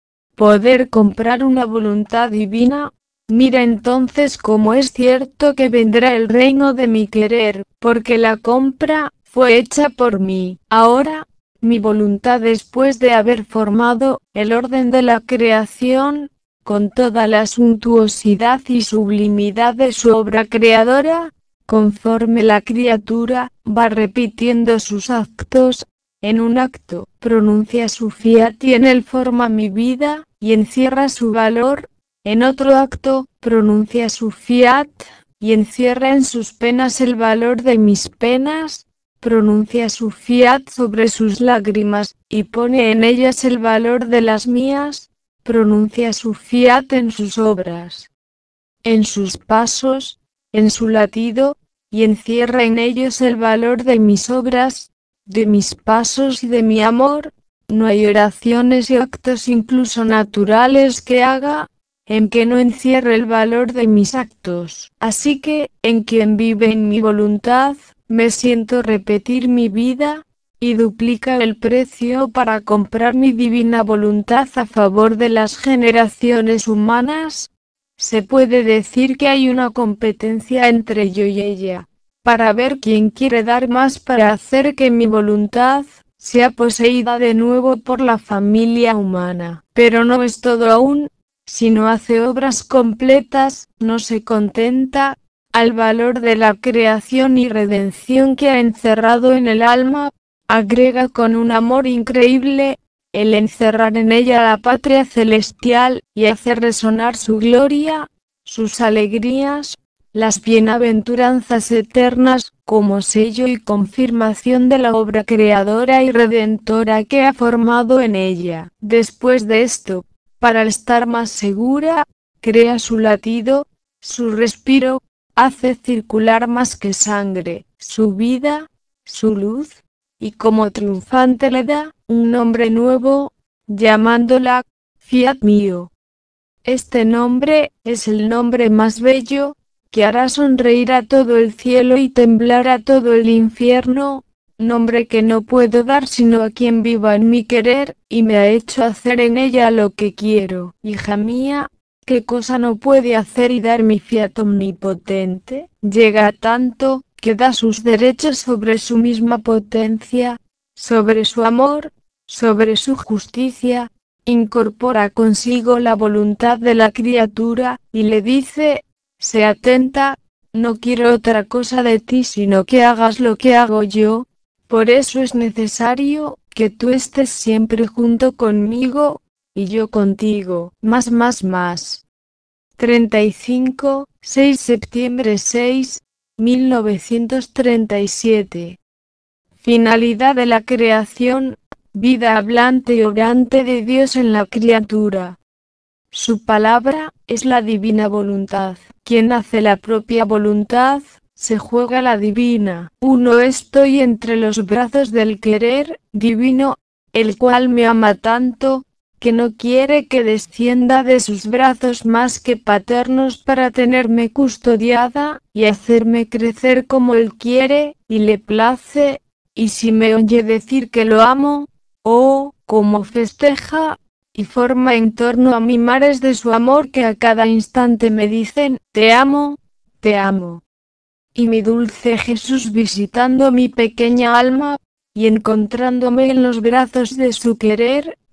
poder comprar una voluntad divina. Mira entonces cómo es cierto que vendrá el reino de mi querer, porque la compra fue hecha por mí. Ahora, mi voluntad, después de haber formado el orden de la creación, con toda la suntuosidad y sublimidad de su obra creadora, conforme la criatura va repitiendo sus actos, en un acto pronuncia su fiat y en él forma mi vida, y encierra su valor. En otro acto, pronuncia su fiat, y encierra en sus penas el valor de mis penas. Pronuncia su fiat sobre sus lágrimas, y pone en ellas el valor de las mías. Pronuncia su fiat en sus obras, en sus pasos, en su latido, y encierra en ellos el valor de mis obras, de mis pasos y de mi amor. No hay oraciones y actos incluso naturales que haga, en que no encierre el valor de mis actos. Así que, en quien vive en mi voluntad, me siento repetir mi vida, y duplica el precio para comprar mi divina voluntad a favor de las generaciones humanas. Se puede decir que hay una competencia entre yo y ella, para ver quién quiere dar más para hacer que mi voluntad sea poseída de nuevo por la familia humana. Pero no es todo aún. Si no hace obras completas, no se contenta, al valor de la creación y redención que ha encerrado en el alma, agrega con un amor increíble, el encerrar en ella la patria celestial, y hacer resonar su gloria, sus alegrías, las bienaventuranzas eternas, como sello y confirmación de la obra creadora y redentora que ha formado en ella. Después de esto, para estar más segura, crea su latido, su respiro, hace circular más que sangre, su vida, su luz, y como triunfante le da un nombre nuevo, llamándola Fiat mío. Este nombre es el nombre más bello, que hará sonreír a todo el cielo y temblar a todo el infierno, nombre que no puedo dar sino a quien viva en mi querer, y me ha hecho hacer en ella lo que quiero. Hija mía, ¿qué cosa no puede hacer y dar mi fiat omnipotente? Llega a tanto, que da sus derechos sobre su misma potencia, sobre su amor, sobre su justicia, incorpora consigo la voluntad de la criatura, y le dice: sé atenta, no quiero otra cosa de ti sino que hagas lo que hago yo. Por eso es necesario que tú estés siempre junto conmigo, y yo contigo. Más. 35, 6 septiembre 6, 1937. Finalidad de la creación: vida hablante y obrante de Dios en la criatura. Su palabra es la divina voluntad. Quien hace la propia voluntad, se juega la divina. Uno estoy entre los brazos del querer divino, el cual me ama tanto, que no quiere que descienda de sus brazos más que paternos para tenerme custodiada, y hacerme crecer como él quiere, y le place. Y si me oye decir que lo amo, oh, cómo festeja, y forma en torno a mí mares de su amor que a cada instante me dicen: te amo, te amo. Y mi dulce Jesús, visitando mi pequeña alma, y encontrándome en los brazos de su querer,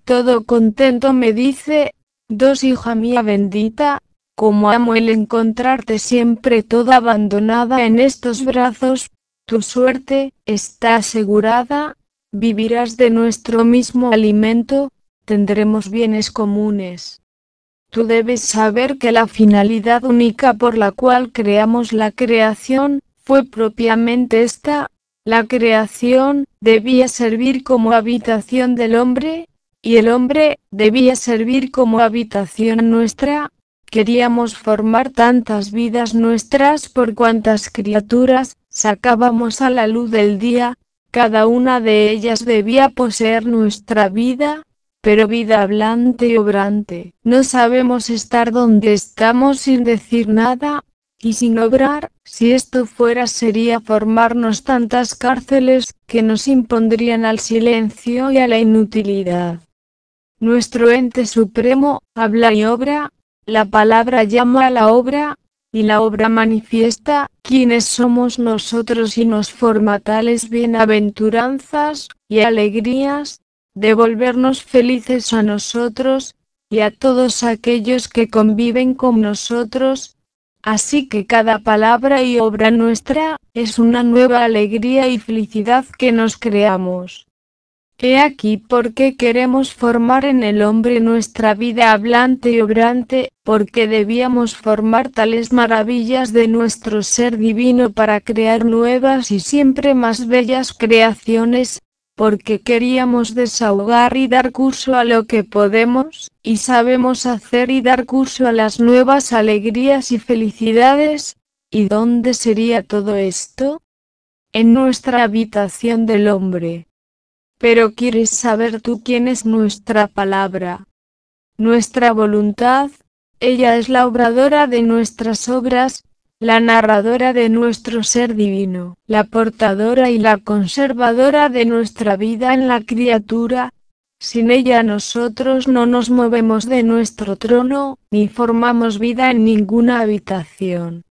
todo contento me dice: «Dos, hija mía bendita, como amo el encontrarte siempre toda abandonada en estos brazos, tu suerte está asegurada, vivirás de nuestro mismo alimento, tendremos bienes comunes». Tú debes saber que la finalidad única por la cual creamos la creación, fue propiamente esta: la creación debía servir como habitación del hombre, y el hombre debía servir como habitación nuestra. Queríamos formar tantas vidas nuestras por cuantas criaturas sacábamos a la luz del día, cada una de ellas debía poseer nuestra vida, pero vida hablante y obrante. No sabemos estar donde estamos sin decir nada, y sin obrar. Si esto fuera, sería formarnos tantas cárceles, que nos impondrían al silencio y a la inutilidad. Nuestro ente supremo habla y obra, la palabra llama a la obra, y la obra manifiesta quiénes somos nosotros y nos forma tales bienaventuranzas y alegrías, de volvernos felices a nosotros, y a todos aquellos que conviven con nosotros. Así que cada palabra y obra nuestra, es una nueva alegría y felicidad que nos creamos. He aquí por qué queremos formar en el hombre nuestra vida hablante y obrante, porque debíamos formar tales maravillas de nuestro ser divino para crear nuevas y siempre más bellas creaciones, porque queríamos desahogar y dar curso a lo que podemos, y sabemos hacer y dar curso a las nuevas alegrías y felicidades. ¿Y dónde sería todo esto? En nuestra habitación del hombre. Pero ¿quieres saber tú quién es nuestra palabra? Nuestra voluntad. Ella es la obradora de nuestras obras, la narradora de nuestro ser divino, la portadora y la conservadora de nuestra vida en la criatura. Sin ella nosotros no nos movemos de nuestro trono, ni formamos vida en ninguna habitación.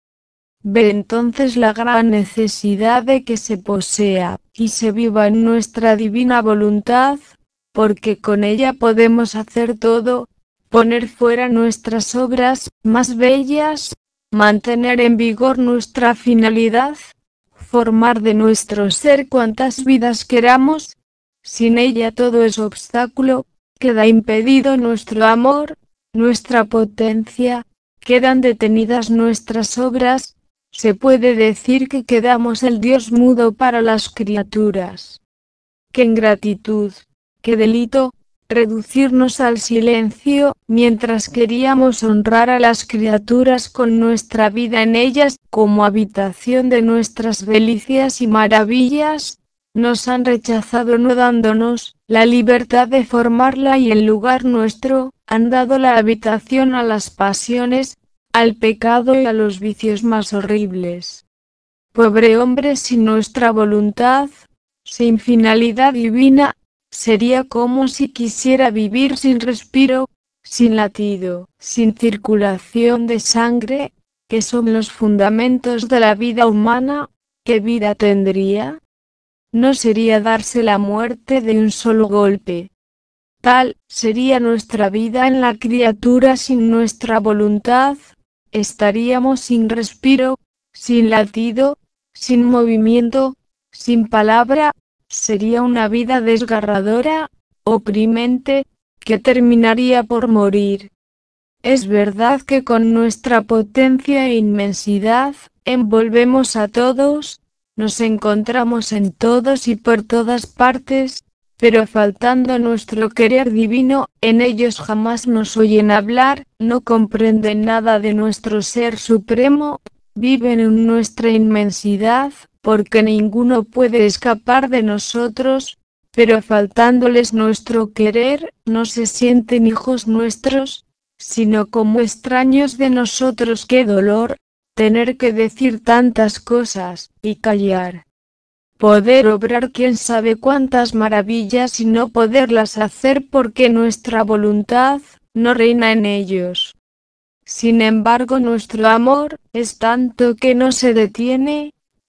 Ve entonces la gran necesidad de que se posea y se viva en nuestra divina voluntad, porque con ella podemos hacer todo, poner fuera nuestras obras más bellas, mantener en vigor nuestra finalidad, formar de nuestro ser cuantas vidas queramos. Sin ella todo es obstáculo, queda impedido nuestro amor, nuestra potencia, quedan detenidas nuestras obras. Se puede decir que quedamos el Dios mudo para las criaturas. ¡Qué ingratitud! ¡Qué delito! Reducirnos al silencio, mientras queríamos honrar a las criaturas con nuestra vida en ellas, como habitación de nuestras delicias y maravillas. Nos han rechazado no dándonos la libertad de formarla, y en lugar nuestro, han dado la habitación a las pasiones, al pecado y a los vicios más horribles. Pobre hombre sin nuestra voluntad, sin finalidad divina, sería como si quisiera vivir sin respiro, sin latido, sin circulación de sangre, que son los fundamentos de la vida humana. ¿Qué vida tendría? No sería darse la muerte de un solo golpe. Tal sería nuestra vida en la criatura sin nuestra voluntad. Estaríamos sin respiro, sin latido, sin movimiento, sin palabra. Sería una vida desgarradora, oprimente, que terminaría por morir. Es verdad que con nuestra potencia e inmensidad, envolvemos a todos, nos encontramos en todos y por todas partes, pero faltando nuestro querer divino, en ellos jamás nos oyen hablar, no comprenden nada de nuestro ser supremo, viven en nuestra inmensidad, porque ninguno puede escapar de nosotros, pero faltándoles nuestro querer, no se sienten hijos nuestros, sino como extraños de nosotros. ¡Qué dolor! Tener que decir tantas cosas, y callar. Poder obrar quién sabe cuántas maravillas y no poderlas hacer porque nuestra voluntad no reina en ellos. Sin embargo, nuestro amor es tanto que no se detiene,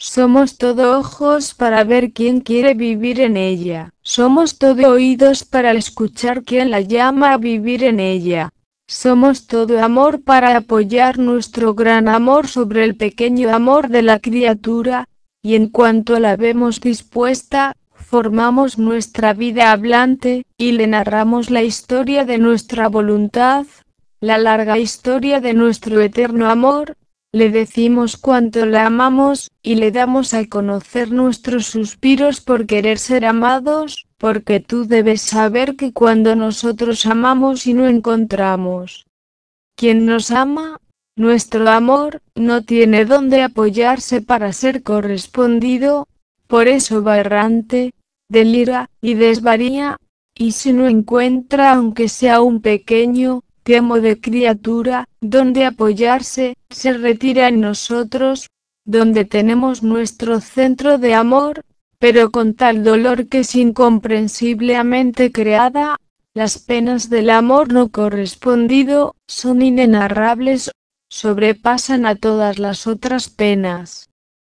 Somos todo ojos para ver quién quiere vivir en ella. Somos todo oídos para escuchar quién la llama a vivir en ella. Somos todo amor para apoyar nuestro gran amor sobre el pequeño amor de la criatura, y en cuanto la vemos dispuesta, formamos nuestra vida hablante, y le narramos la historia de nuestra voluntad, la larga historia de nuestro eterno amor. Le decimos cuánto la amamos, y le damos a conocer nuestros suspiros por querer ser amados, porque tú debes saber que cuando nosotros amamos y no encontramos quien nos ama, nuestro amor no tiene dónde apoyarse para ser correspondido, por eso va errante, delira y desvaría, y si no encuentra aunque sea un pequeño temo de criatura, donde apoyarse, se retira en nosotros, donde tenemos nuestro centro de amor, pero con tal dolor que es incomprensiblemente creada. Las penas del amor no correspondido son inenarrables, sobrepasan a todas las otras penas.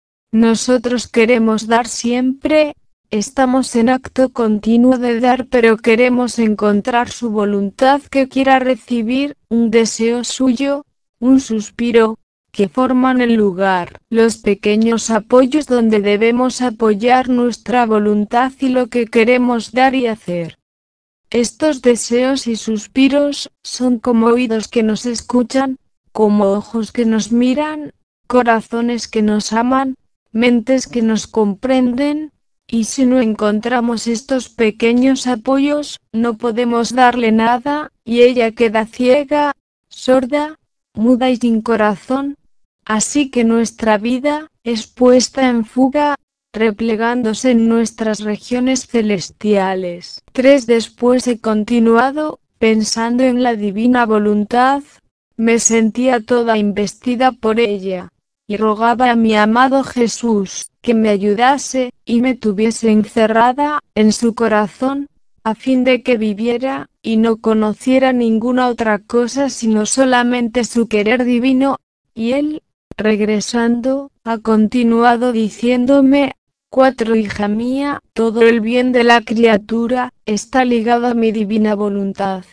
Nosotros queremos dar siempre, estamos en acto continuo de dar, pero queremos encontrar su voluntad que quiera recibir, un deseo suyo, un suspiro, que forman el lugar, los pequeños apoyos donde debemos apoyar nuestra voluntad y lo que queremos dar y hacer. Estos deseos y suspiros son como oídos que nos escuchan, como ojos que nos miran, corazones que nos aman, mentes que nos comprenden, y si no encontramos estos pequeños apoyos, no podemos darle nada, y ella queda ciega, sorda, muda y sin corazón. Así que nuestra vida es puesta en fuga, replegándose en nuestras regiones celestiales. 3. Después he continuado, pensando en la divina voluntad, me sentía toda investida por ella, y rogaba a mi amado Jesús, que me ayudase, y me tuviese encerrada, en su corazón, a fin de que viviera, y no conociera ninguna otra cosa sino solamente su querer divino, y él, regresando, ha continuado diciéndome: 4. Hija mía, todo el bien de la criatura, está ligado a mi divina voluntad.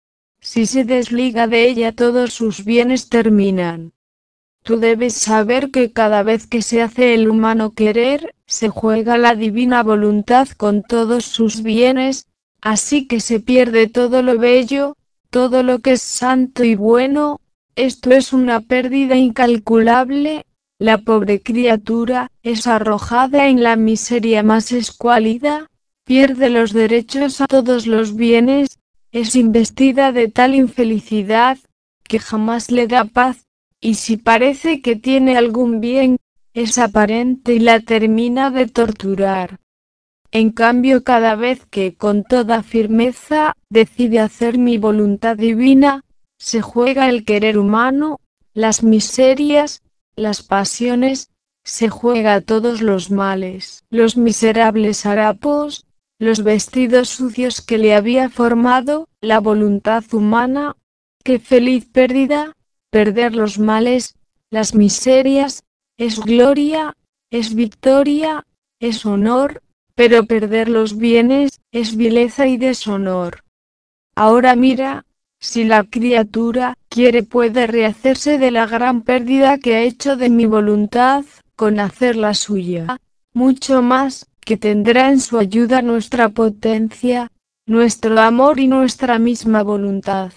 Si se desliga de ella todos sus bienes terminan. Tú debes saber que cada vez que se hace el humano querer, se juega la divina voluntad con todos sus bienes, así que se pierde todo lo bello, todo lo que es santo y bueno. Esto es una pérdida incalculable. La pobre criatura es arrojada en la miseria más escuálida, pierde los derechos a todos los bienes, es investida de tal infelicidad, que jamás le da paz, y si parece que tiene algún bien, es aparente y la termina de torturar. En cambio, cada vez que con toda firmeza decide hacer mi voluntad divina, se juega el querer humano, las miserias, las pasiones, se juega todos los males, los miserables harapos, los vestidos sucios que le había formado, la voluntad humana. ¡Qué feliz pérdida! Perder los males, las miserias, es gloria, es victoria, es honor, pero perder los bienes, es vileza y deshonor. Ahora mira, si la criatura quiere puede rehacerse de la gran pérdida que ha hecho de mi voluntad, con hacer la suya, mucho más, que tendrá en su ayuda nuestra potencia, nuestro amor y nuestra misma voluntad.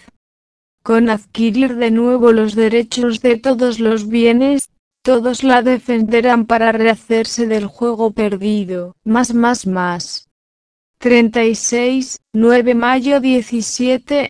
Con adquirir de nuevo los derechos de todos los bienes, todos la defenderán para rehacerse del juego perdido. Más. 36, 9 mayo 17,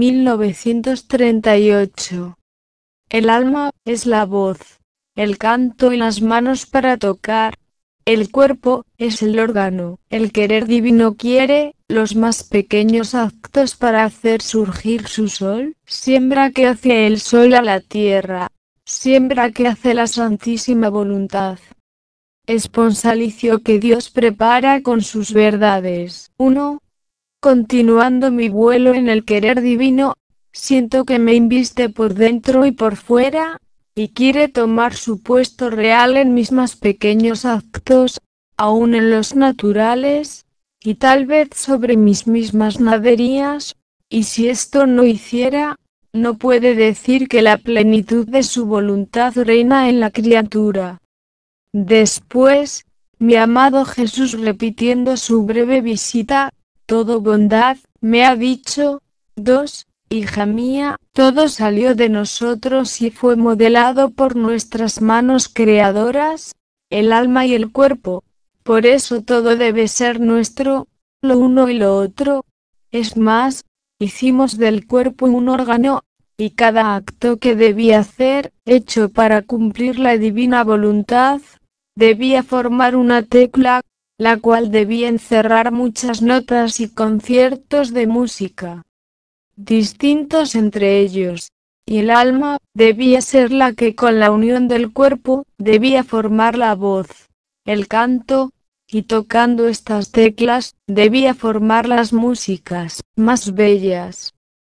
1938. El alma es la voz, el canto y las manos para tocar. El cuerpo es el órgano, el querer divino quiere los más pequeños actos para hacer surgir su sol, siembra que hace el sol a la tierra, siembra que hace la santísima voluntad. Esponsalicio que Dios prepara con sus verdades. 1. Continuando mi vuelo en el querer divino, siento que me inviste por dentro y por fuera, y quiere tomar su puesto real en mis más pequeños actos, aún en los naturales, y tal vez sobre mis mismas naderías, y si esto no hiciera, no puede decir que la plenitud de su voluntad reina en la criatura. Después, mi amado Jesús, repitiendo su breve visita, todo bondad, me ha dicho: 2. Hija mía, todo salió de nosotros y fue modelado por nuestras manos creadoras, el alma y el cuerpo. Por eso todo debe ser nuestro, lo uno y lo otro. Es más, hicimos del cuerpo un órgano, y cada acto que debía ser hecho para cumplir la divina voluntad, debía formar una tecla, la cual debía encerrar muchas notas y conciertos de música distintos entre ellos, y el alma debía ser la que con la unión del cuerpo debía formar la voz, el canto, y tocando estas teclas debía formar las músicas más bellas.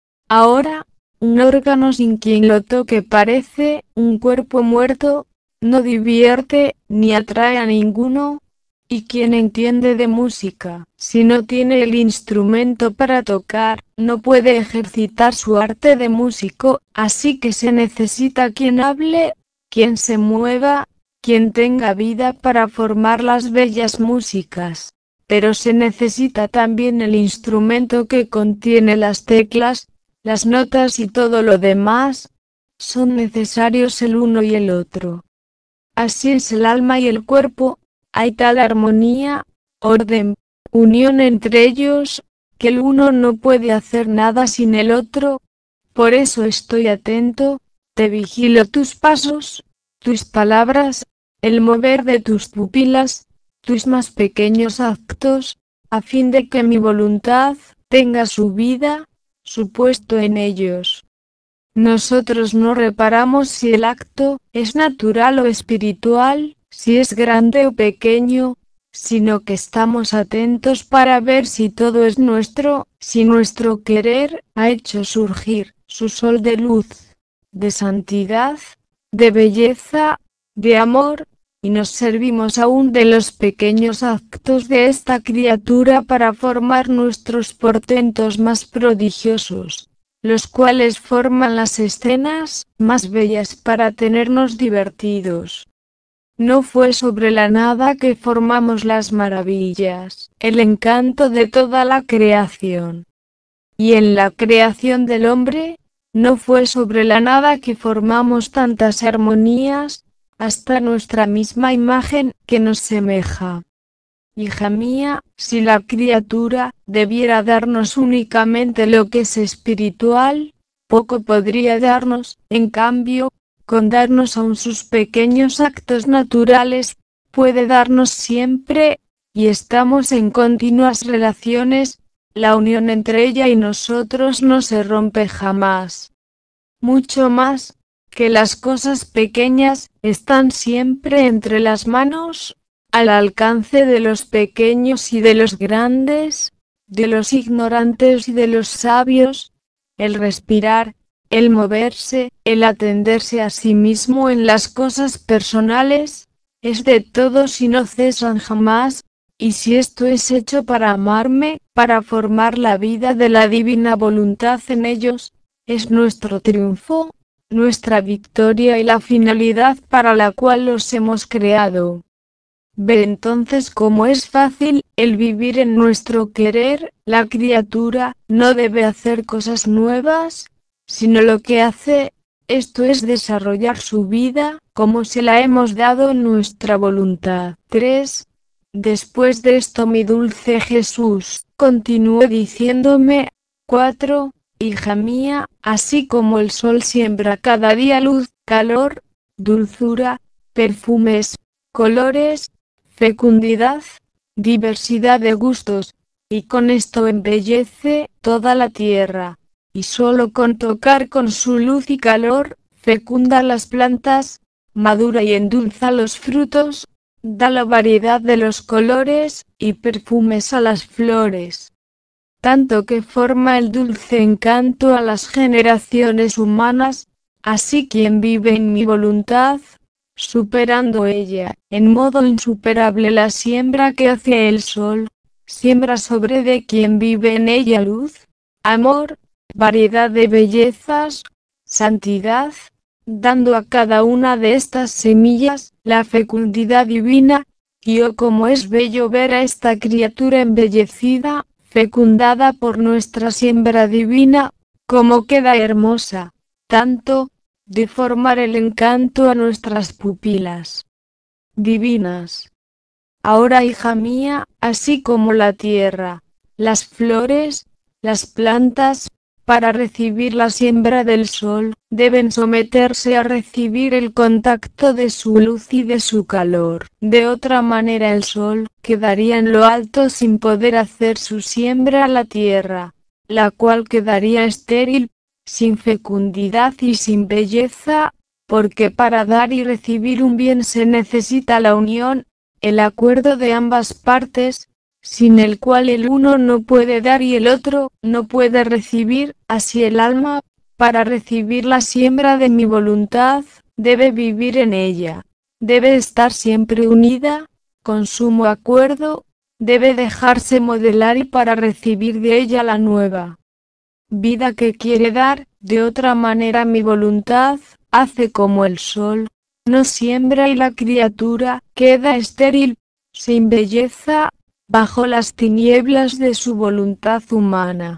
Ahora, un órgano sin quien lo toque parece un cuerpo muerto, no divierte ni atrae a ninguno. Y quien entiende de música, si no tiene el instrumento para tocar, no puede ejercitar su arte de músico, así que se necesita quien hable, quien se mueva, quien tenga vida para formar las bellas músicas. Pero se necesita también el instrumento que contiene las teclas, las notas y todo lo demás. Son necesarios el uno y el otro. Así es el alma y el cuerpo. Hay tal armonía, orden, unión entre ellos, que el uno no puede hacer nada sin el otro. Por eso estoy atento, te vigilo tus pasos, tus palabras, el mover de tus pupilas, tus más pequeños actos, a fin de que mi voluntad tenga su vida, su puesto en ellos. Nosotros no reparamos si el acto es natural o espiritual, si es grande o pequeño, sino que estamos atentos para ver si todo es nuestro, si nuestro querer ha hecho surgir su sol de luz, de santidad, de belleza, de amor, y nos servimos aún de los pequeños actos de esta criatura para formar nuestros portentos más prodigiosos, los cuales forman las escenas más bellas para tenernos divertidos. No fue sobre la nada que formamos las maravillas, el encanto de toda la creación. Y en la creación del hombre, no fue sobre la nada que formamos tantas armonías, hasta nuestra misma imagen que nos semeja. Hija mía, si la criatura debiera darnos únicamente lo que es espiritual, poco podría darnos. En cambio, con darnos aún sus pequeños actos naturales, puede darnos siempre, y estamos en continuas relaciones, la unión entre ella y nosotros no se rompe jamás. Mucho más, que las cosas pequeñas, están siempre entre las manos, al alcance de los pequeños y de los grandes, de los ignorantes y de los sabios. El respirar, el moverse, el atenderse a sí mismo en las cosas personales, es de todos y no cesan jamás. Y si esto es hecho para amarme, para formar la vida de la divina voluntad en ellos, es nuestro triunfo, nuestra victoria y la finalidad para la cual los hemos creado. Ve entonces cómo es fácil el vivir en nuestro querer. La criatura no debe hacer cosas nuevas, sino lo que hace, esto es desarrollar su vida, como se la hemos dado en nuestra voluntad. 3. Después de esto mi dulce Jesús continuó diciéndome: 4. Hija mía, así como el sol siembra cada día luz, calor, dulzura, perfumes, colores, fecundidad, diversidad de gustos, y con esto embellece toda la tierra, y solo con tocar con su luz y calor, fecunda las plantas, madura y endulza los frutos, da la variedad de los colores y perfumes a las flores, tanto que forma el dulce encanto a las generaciones humanas, Así quien vive en mi voluntad, superando ella, en modo insuperable la siembra que hace el sol, siembra sobre de quien vive en ella luz, amor, variedad de bellezas, santidad, dando a cada una de estas semillas la fecundidad divina. Y oh, cómo es bello ver a esta criatura embellecida, fecundada por nuestra siembra divina, cómo queda hermosa, tanto, de formar el encanto a nuestras pupilas divinas. Ahora, hija mía, así como la tierra, las flores, las plantas, para recibir la siembra del sol, deben someterse a recibir el contacto de su luz y de su calor. De otra manera el sol quedaría en lo alto sin poder hacer su siembra a la tierra, la cual quedaría estéril, sin fecundidad y sin belleza, porque para dar y recibir un bien se necesita la unión, el acuerdo de ambas partes, sin el cual el uno no puede dar y el otro no puede recibir. Así el alma, para recibir la siembra de mi voluntad, debe vivir en ella, debe estar siempre unida, con sumo acuerdo, debe dejarse modelar y para recibir de ella la nueva vida que quiere dar. De otra manera mi voluntad hace como el sol, no siembra y la criatura queda estéril, sin belleza, bajo las tinieblas de su voluntad humana.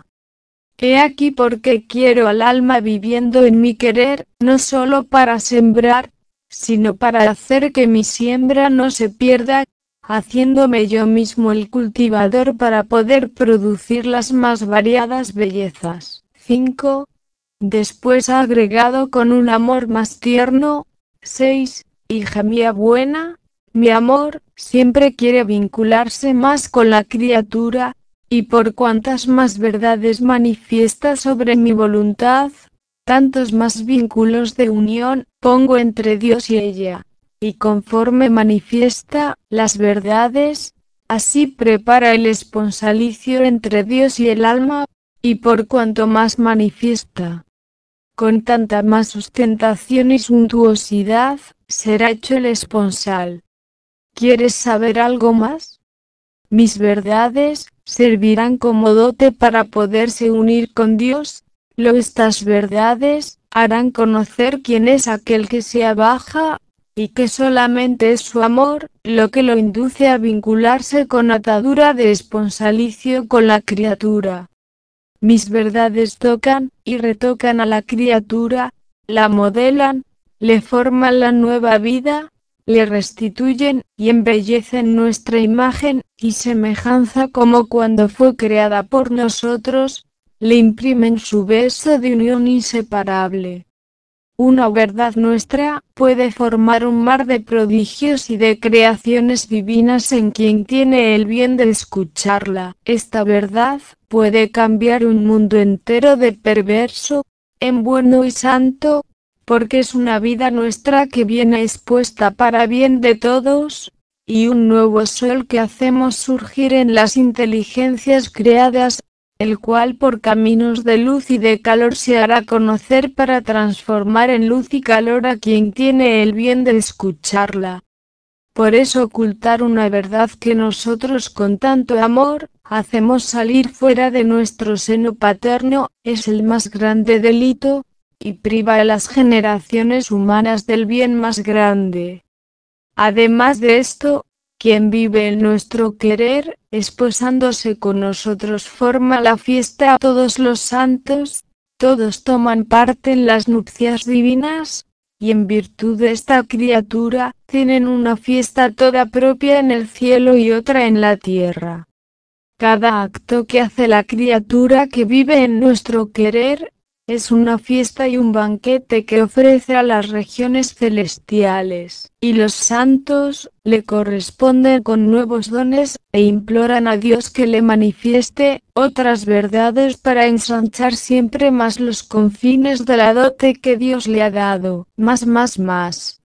He aquí porque quiero al alma viviendo en mi querer, no solo para sembrar, sino para hacer que mi siembra no se pierda, haciéndome yo mismo el cultivador para poder producir las más variadas bellezas. 5. Después ha agregado con un amor más tierno. 6. Hija mía buena, mi amor siempre quiere vincularse más con la criatura, y por cuantas más verdades manifiesta sobre mi voluntad, tantos más vínculos de unión pongo entre Dios y ella. Y conforme manifiesta las verdades, así prepara el esponsalicio entre Dios y el alma, y por cuanto más manifiesta, con tanta más sustentación y suntuosidad, será hecho el esponsal. ¿Quieres saber algo más? Mis verdades servirán como dote para poderse unir con Dios. Estas verdades harán conocer quién es aquel que se abaja, y que solamente es su amor lo que lo induce a vincularse con atadura de esponsalicio con la criatura. Mis verdades tocan y retocan a la criatura, la modelan, le forman la nueva vida, le restituyen y embellecen nuestra imagen y semejanza como cuando fue creada por nosotros, le imprimen su beso de unión inseparable. Una verdad nuestra puede formar un mar de prodigios y de creaciones divinas en quien tiene el bien de escucharla. Esta verdad puede cambiar un mundo entero de perverso en bueno y santo, porque es una vida nuestra que viene expuesta para bien de todos, y un nuevo sol que hacemos surgir en las inteligencias creadas, el cual por caminos de luz y de calor se hará conocer para transformar en luz y calor a quien tiene el bien de escucharla. Por eso ocultar una verdad que nosotros con tanto amor hacemos salir fuera de nuestro seno paterno, es el más grande delito, y priva a las generaciones humanas del bien más grande. Además de esto, quien vive en nuestro querer, esposándose con nosotros forma la fiesta a todos los santos, todos toman parte en las nupcias divinas, y en virtud de esta criatura, tienen una fiesta toda propia en el cielo y otra en la tierra. Cada acto que hace la criatura que vive en nuestro querer, es una fiesta y un banquete que ofrece a las regiones celestiales, y los santos le corresponden con nuevos dones, e imploran a Dios que le manifieste otras verdades para ensanchar siempre más los confines de la dote que Dios le ha dado. Más.